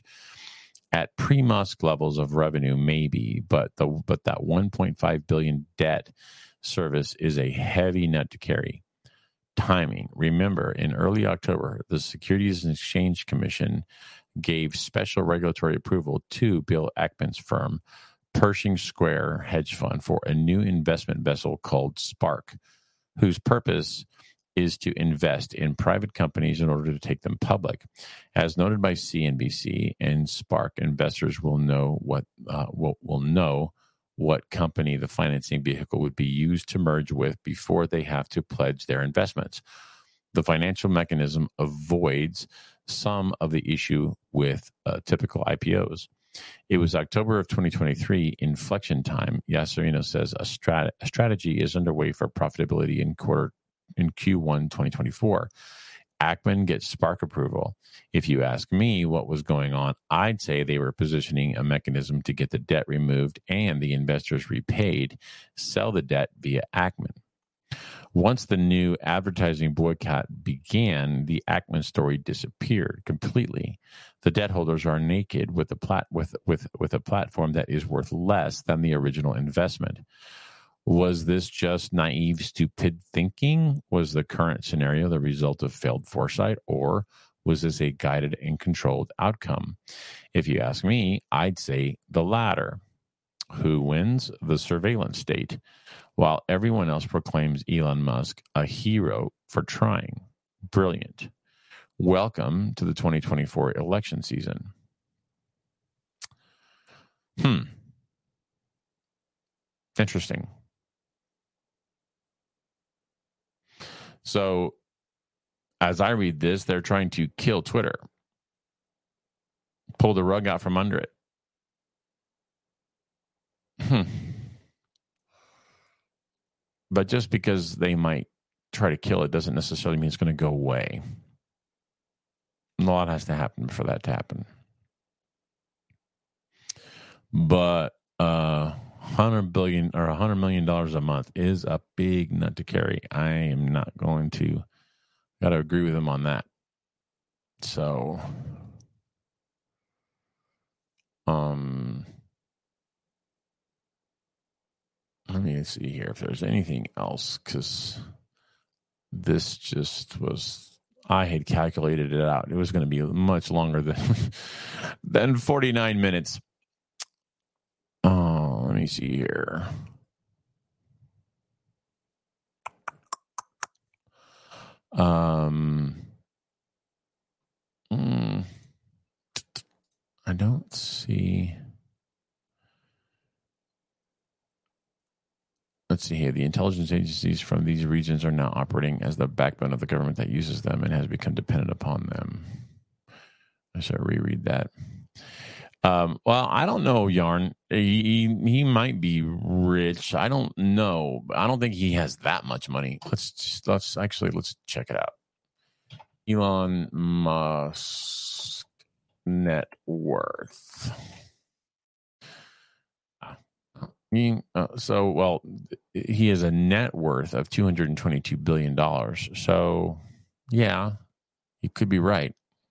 At pre-Musk levels of revenue, maybe, but the but that one point five billion dollars debt service is a heavy nut to carry. Timing. Remember, in early October, the Securities and Exchange Commission gave special regulatory approval to Bill Ackman's firm, Pershing Square Hedge Fund, for a new investment vessel called Spark, whose purpose is to invest in private companies in order to take them public. As noted by C N B C and Spark, investors will know what uh, will, will know what company the financing vehicle would be used to merge with before they have to pledge their investments. The financial mechanism avoids some of the issue with uh, typical I P Os. It was October of twenty twenty-three, inflection time. Yaccarino says a, strat- a strategy is underway for profitability in quarter in Q one twenty twenty-four. Ackman gets Spark approval. If you ask me what was going on, I'd say they were positioning a mechanism to get the debt removed and the investors repaid, sell the debt via Ackman. Once the new advertising boycott began, the Ackman story disappeared completely. The debt holders are naked with a plat- with, with, with a platform that is worth less than the original investment. Was this just naive, stupid thinking? Was the current scenario the result of failed foresight, or was this a guided and controlled outcome? If you ask me, I'd say the latter. Who wins? The surveillance state, while everyone else proclaims Elon Musk a hero for trying. Brilliant. Welcome to the twenty twenty-four election season. Hmm. Interesting. So, as I read this, they're trying to kill Twitter, pull the rug out from under it. Hmm. But just because they might try to kill it doesn't necessarily mean it's going to go away. A lot has to happen for that to happen. But uh, one hundred billion or one hundred million dollars a month is a big nut to carry. I am not going to got to agree with him on that. So, um, let me see here if there's anything else, because this just was. I had calculated it out. It was going to be much longer than than forty-nine minutes. Oh, let me see here. Um, mm, I don't see. Let's see here. The intelligence agencies from these regions are now operating as the backbone of the government that uses them and has become dependent upon them. I should reread that. Um, well, I don't know, Yarn. He, he he might be rich. I don't know. I don't think he has that much money. Let's just, let's actually let's check it out. Elon Musk net worth. Uh, so, well, he has a net worth of two hundred twenty-two billion dollars. So, yeah, he could be right.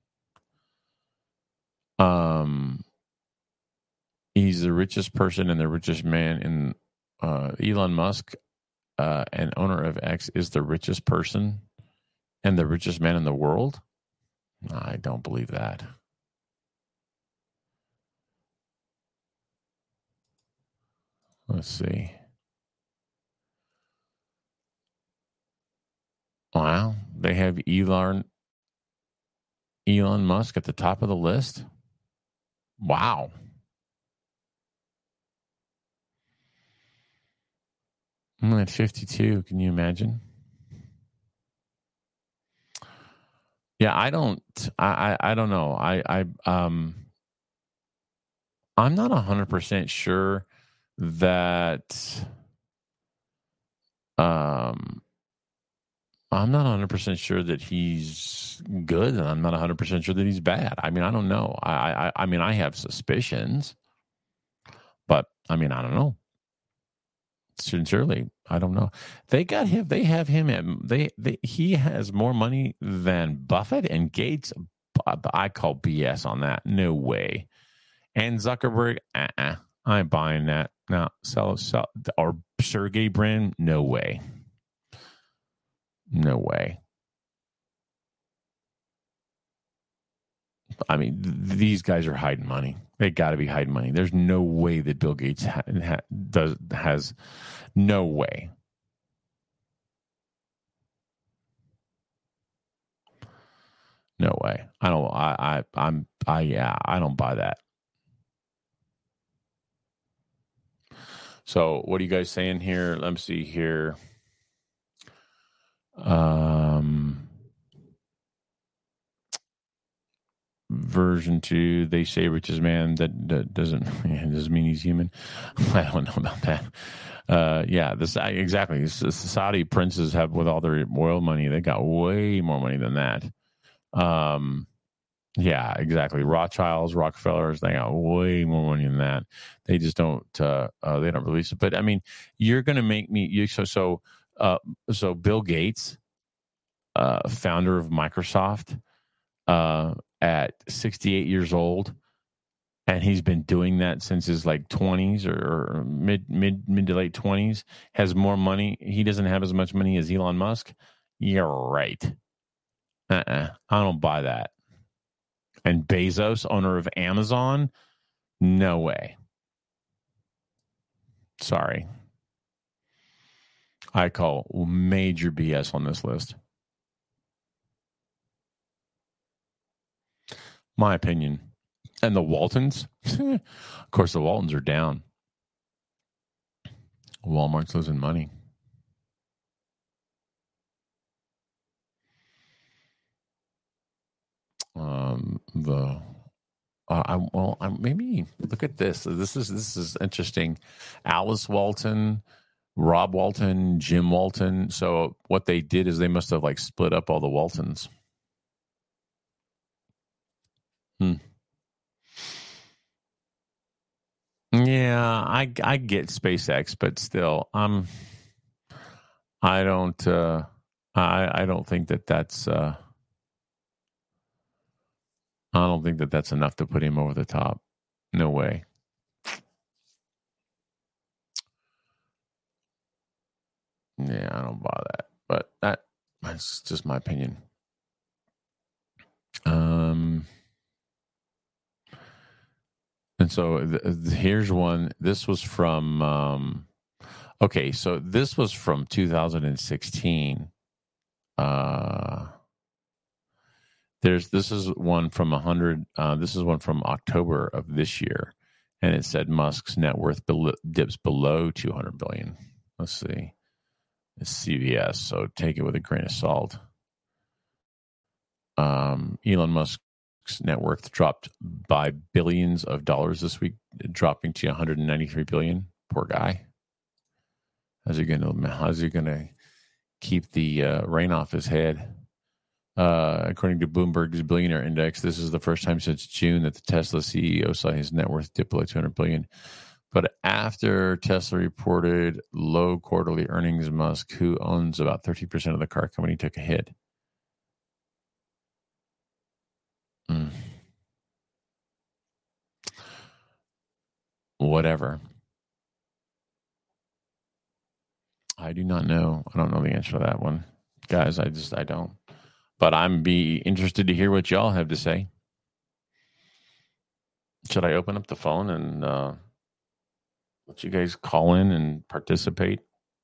Um, he's the richest person and the richest man in uh, Elon Musk, uh, an owner of X, is the richest person and the richest man in the world. I don't believe that. Let's see. Wow, they have Elon Elon Musk at the top of the list. Wow. I'm at fifty-two. Can you imagine? Yeah, I don't. I I, I don't know. I I um. I'm not a hundred percent sure that. Um. I'm not one hundred percent sure that he's good, and I'm not one hundred percent sure that he's bad. I mean, I don't know. I, I, I mean, I have suspicions, but I mean, I don't know. Sincerely, I don't know. They got him. They have him at. They, they. He has more money than Buffett and Gates. I call B S on that. No way. And Zuckerberg. Uh-uh. I'm buying that. No, sell, sell or Sergey Brin. No way. No way. I mean, th- these guys are hiding money. They got to be hiding money. There's no way that Bill Gates ha- ha- does has no way. No way. I don't. I. I. I'm. I. Yeah. I don't buy that. So, what are you guys saying here? Let me see here. Um. Version two, they say richest man. That, that doesn't yeah, doesn't mean he's human. I don't know about that. Uh, yeah, this exactly. The Saudi princes have, with all their oil money, they got way more money than that. Um, yeah, exactly. Rothschilds, Rockefellers, they got way more money than that. They just don't. Uh, uh, they don't release it. But I mean, you're going to make me. You so so. Uh, so Bill Gates, uh, founder of Microsoft, uh, at sixty-eight years old, and he's been doing that since his like twenties or, or mid mid mid to late twenties, has more money. He doesn't have as much money as Elon Musk. You're right. Uh-uh. I don't buy that. And Bezos, owner of Amazon, no way. Sorry. I call major B S on this list. My opinion. And the Waltons, of course, the Waltons are down. Walmart's losing money. Um, the uh, I well, I, maybe look at this. This is this is interesting. Alice Walton, Rob Walton, Jim Walton. So what they did is they must have like split up all the Waltons. Hmm. Yeah, I I get SpaceX, but still, um, I don't. Uh, I I don't think that that's. Uh, I don't think that that's enough to put him over the top. No way. Yeah, I don't buy that. But that that's just my opinion. Um, and so th- th- here's one. This was from. Um, okay, so this was from two thousand sixteen. Uh, there's this is one from one hundred. Uh, this is one from October of this year, and it said Musk's net worth bel- dips below two hundred billion. Let's see. It's C B S, so take it with a grain of salt. Um, Elon Musk's net worth dropped by billions of dollars this week, dropping to one hundred ninety-three billion. Poor guy. How's he gonna? How's he gonna keep the uh, rain off his head? Uh, according to Bloomberg's billionaire index, this is the first time since June that the Tesla C E O saw his net worth dip below two hundred billion. But after Tesla reported low quarterly earnings, Musk, who owns about thirty percent of the car company, took a hit. Mm. Whatever. I do not know. I don't know the answer to that one, guys. I just I don't. But I'm be interested to hear what y'all have to say. Should I open up the phone and uh, let you guys call in and participate?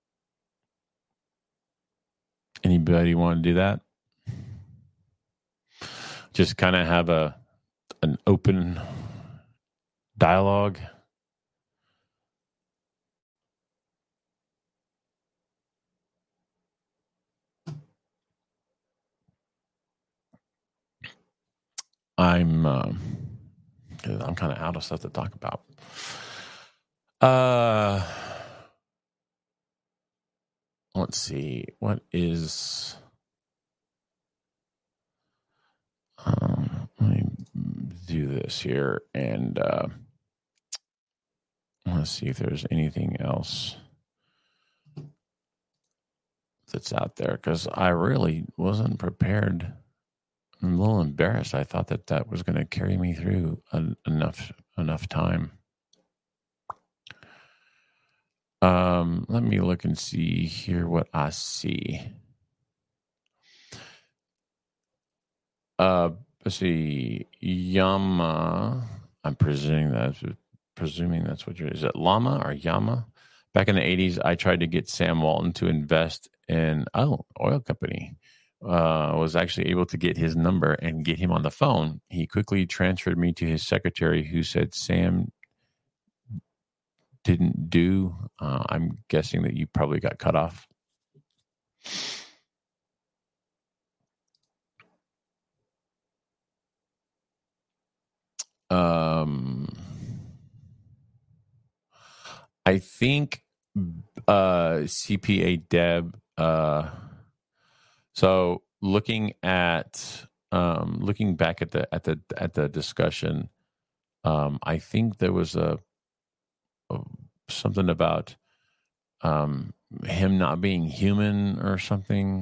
Anybody want to do that? Just kind of have a an open dialogue. I'm uh, I'm kind of out of stuff to talk about. Uh, let's see. What is? Um, let me do this here, and uh, let's see if there's anything else that's out there, because I really wasn't prepared. I'm a little embarrassed. I thought that that was going to carry me through en- enough enough time. Um, let me look and see here what I see. Uh, let's see, Yama. I'm presuming that's presuming that's what you're. Is it Llama or Yama? Back in the eighties, I tried to get Sam Walton to invest in oh oil company. Uh, was actually able to get his number and get him on the phone. He quickly transferred me to his secretary, who said Sam didn't do. Uh, I'm guessing that you probably got cut off. Um, I think uh, C P A Deb. Uh, so looking at um, looking back at the at the at the discussion, um, I think there was a, a something about um, him not being human or something.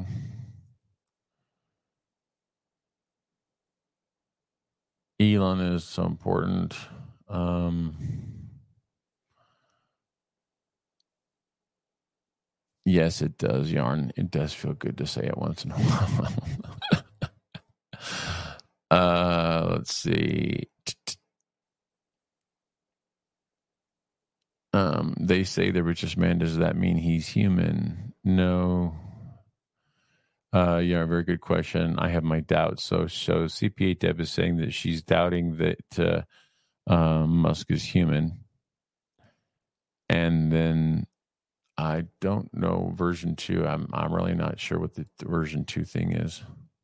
Elon is so important. Um, yes, it does, Yarn. It does feel good to say it once in a while. uh, let's see. Um, they say the richest man. Does that mean he's human? No. Uh, yeah, very good question. I have my doubts. So, so C P A Deb is saying that she's doubting that uh, um, Musk is human, and then I don't know version two. I'm I'm really not sure what the version two thing is.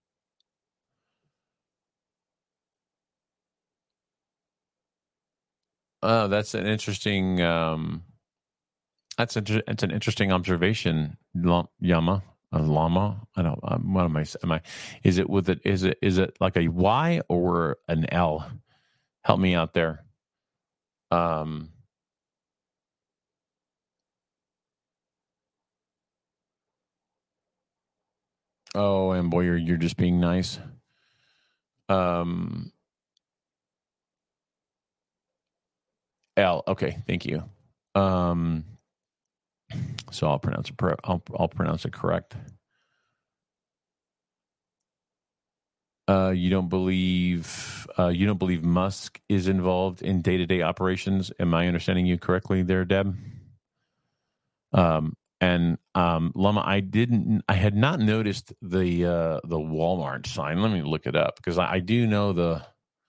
Oh, that's an interesting. Um, that's a, it's an interesting observation, Yama. A llama? I don't. Um, what am I? Am I? Is it with it? Is it? Is it like a Y or an L? Help me out there. Um. Oh, and boy, you're you're just being nice. Um. L. Okay, thank you. Um. So I'll pronounce it. I'll I'll pronounce it correct. Uh, you don't believe uh, you don't believe Musk is involved in day to day operations. Am I understanding you correctly there, Deb? Um, And um, Lama, I didn't, I had not noticed the uh, the Walmart sign. Let me look it up because I, I do know the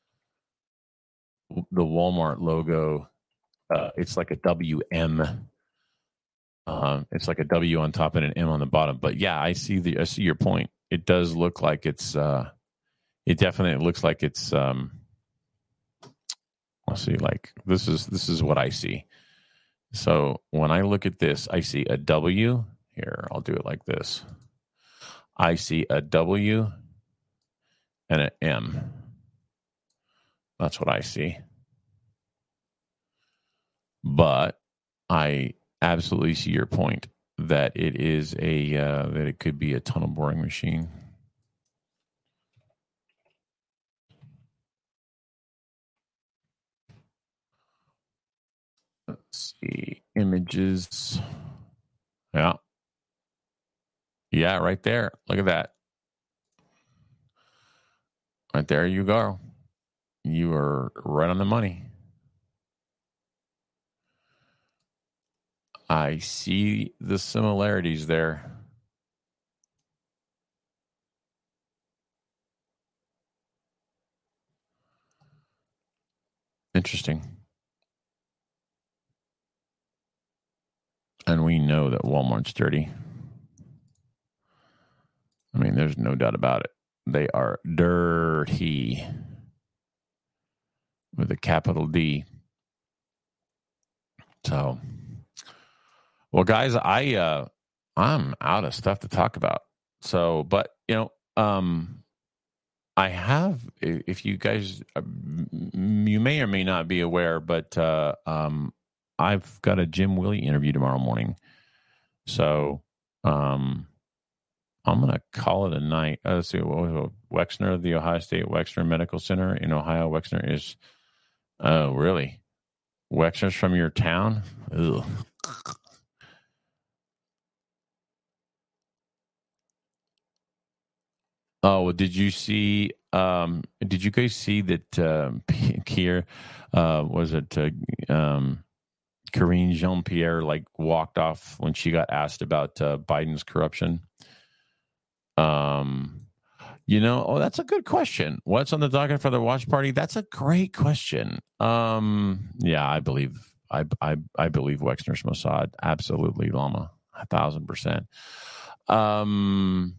the Walmart logo. Uh, it's like a W M. Um, it's like a W on top and an M on the bottom. But yeah, I see the I see your point. It does look like it's. Uh, it definitely looks like it's. Um, let's see. Like this is this is what I see. So when I look at this, I see a W. Here, I'll do it like this. I see a W and an M. That's what I see. But I absolutely see your point that it is a uh, that it could be a tunnel boring machine. Let's see images. Yeah, yeah, right there. Look at that. Right there, you go. You are right on the money. I see the similarities there. Interesting. And we know that Walmart's dirty. I mean, there's no doubt about it. They are dirty with a capital D. So, well, guys, I uh, I'm out of stuff to talk about. So, but you know, um, I have. If you guys, you may or may not be aware, but uh, um, I've got a Jim Willie interview tomorrow morning. So, um, I'm going to call it a night. Uh, let's see, Wexner, the Ohio State Wexner Medical Center in Ohio. Wexner is, oh, really? Wexner's from your town? Ugh. Oh, did you see? Um, did you guys see that? Um, Kier, uh, was it uh, um, Karine Jean Pierre like walked off when she got asked about uh, Biden's corruption? Um, you know, oh, that's a good question. What's on the docket for the watch party? That's a great question. Um, yeah, I believe I I I believe Wexner's Mossad. Absolutely, Lama, a thousand percent. Um.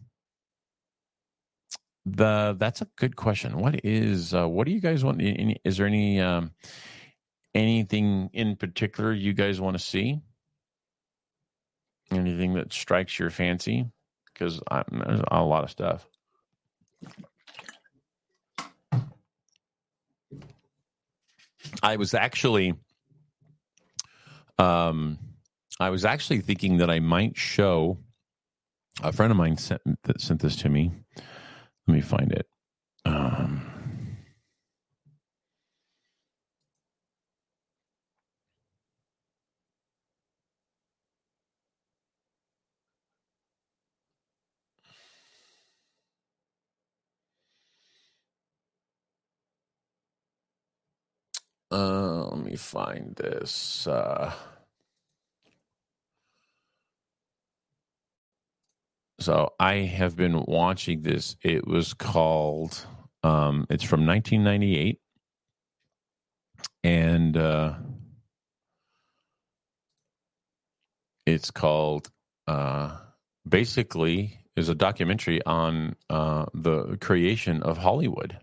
The that's a good question. What is uh, what do you guys want? Any, is there any um, anything in particular you guys want to see? Anything that strikes your fancy? Because there's a lot of stuff. I was actually, um, I was actually thinking that I might show. A friend of mine sent sent this to me. Let me find it. Um, uh, let me find this. Uh, so I have been watching this. It was called. Um, it's from nineteen ninety-eight, and uh, it's called. Uh, basically, is a documentary on uh, the creation of Hollywood,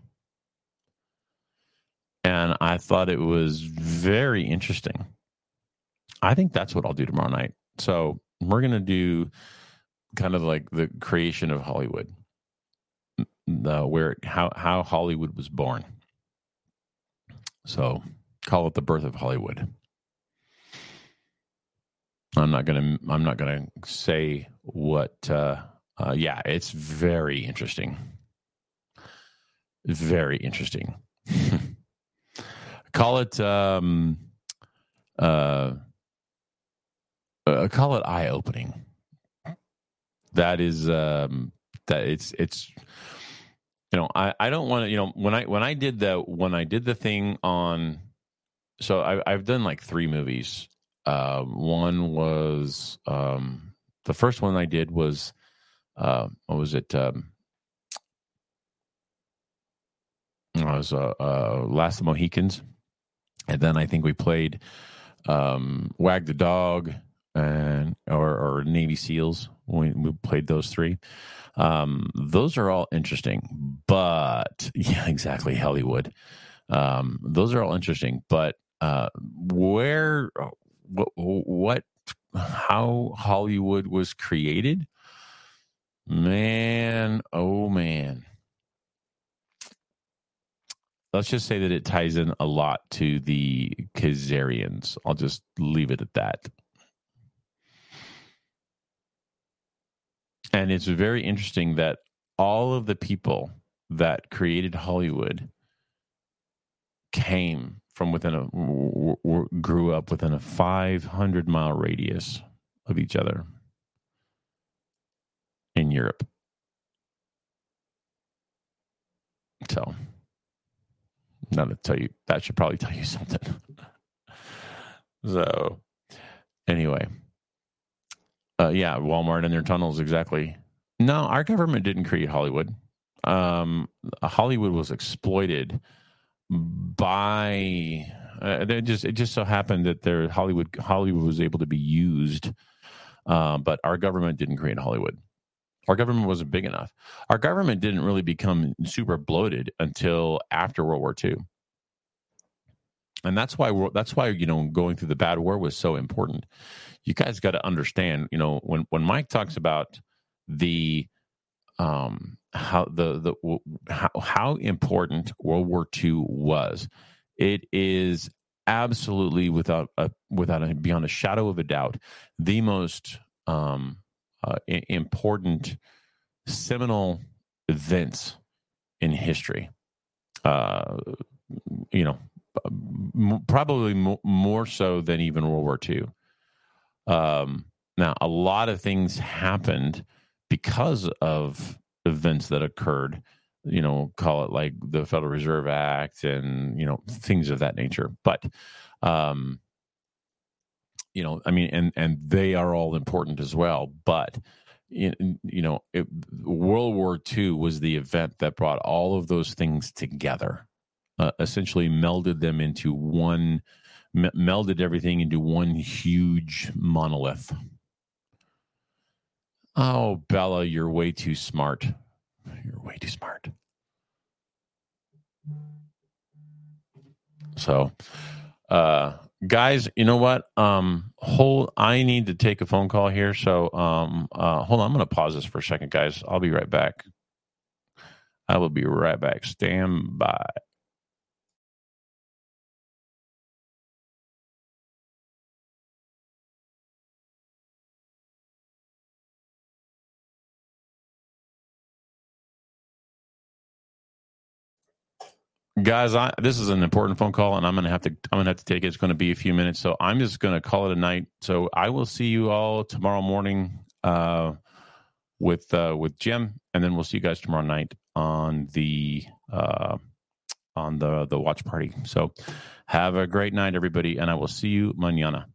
and I thought it was very interesting. I think that's what I'll do tomorrow night. So we're gonna do kind of like the creation of Hollywood, the where how how Hollywood was born. So call it the birth of Hollywood. I'm not gonna I'm not gonna say what. Uh, uh, yeah, it's very interesting. Very interesting. Call it um, uh, uh, call it eye opening. That is um, that it's it's you know I, I don't want to you know when I when I did the when I did the thing on so I, I've done like three movies. Uh, one was um, the first one I did was, uh, what was it? Um, it was uh, uh, Last of the Mohicans. And then I think we played um, Wag the Dog and or, or Navy SEALs. We, we played those three. Um, those are all interesting, but yeah, exactly, Hollywood. Um, those are all interesting, but uh, where, what, what, how Hollywood was created, man, oh man. Let's just say that it ties in a lot to the Khazarians. I'll just leave it at that. And it's very interesting that all of the people that created Hollywood came from within a, w- w- grew up within a five hundred mile radius of each other in Europe. So, not to tell you, that should probably tell you something. So, anyway, uh, yeah, Walmart and their tunnels, exactly. No, our government didn't create Hollywood. Um, Hollywood was exploited by. Uh, it just it just so happened that their Hollywood Hollywood was able to be used, uh, but our government didn't create Hollywood. Our government wasn't big enough. Our government didn't really become super bloated until after World War Two. And that's why we're, that's why you know going through the bad war was so important. You guys got to understand, you know, when when Mike talks about the um how the the how, how important World War Two was, it is absolutely without a without a, beyond a shadow of a doubt the most um uh, important seminal events in history. Uh, you know, probably more so than even World War Two. Um, now, a lot of things happened because of events that occurred, you know, call it like the Federal Reserve Act and, you know, things of that nature. But, um, you know, I mean, and, and they are all important as well. But, you know, it, World War Two was the event that brought all of those things together, uh, essentially melded them into one, me- melded everything into one huge monolith. Oh, Bella, you're way too smart. You're way too smart. So, uh, guys, you know what? Um, hold. I need to take a phone call here. So, um, uh, hold on. I'm going to pause this for a second, guys. I'll be right back. I will be right back. Stand by. Guys, I, this is an important phone call, and I'm gonna have to. I'm gonna have to take it. It's going to be a few minutes, so I'm just going to call it a night. So I will see you all tomorrow morning uh, with uh, with Jim, and then we'll see you guys tomorrow night on the uh, on the the watch party. So have a great night, everybody, and I will see you mañana.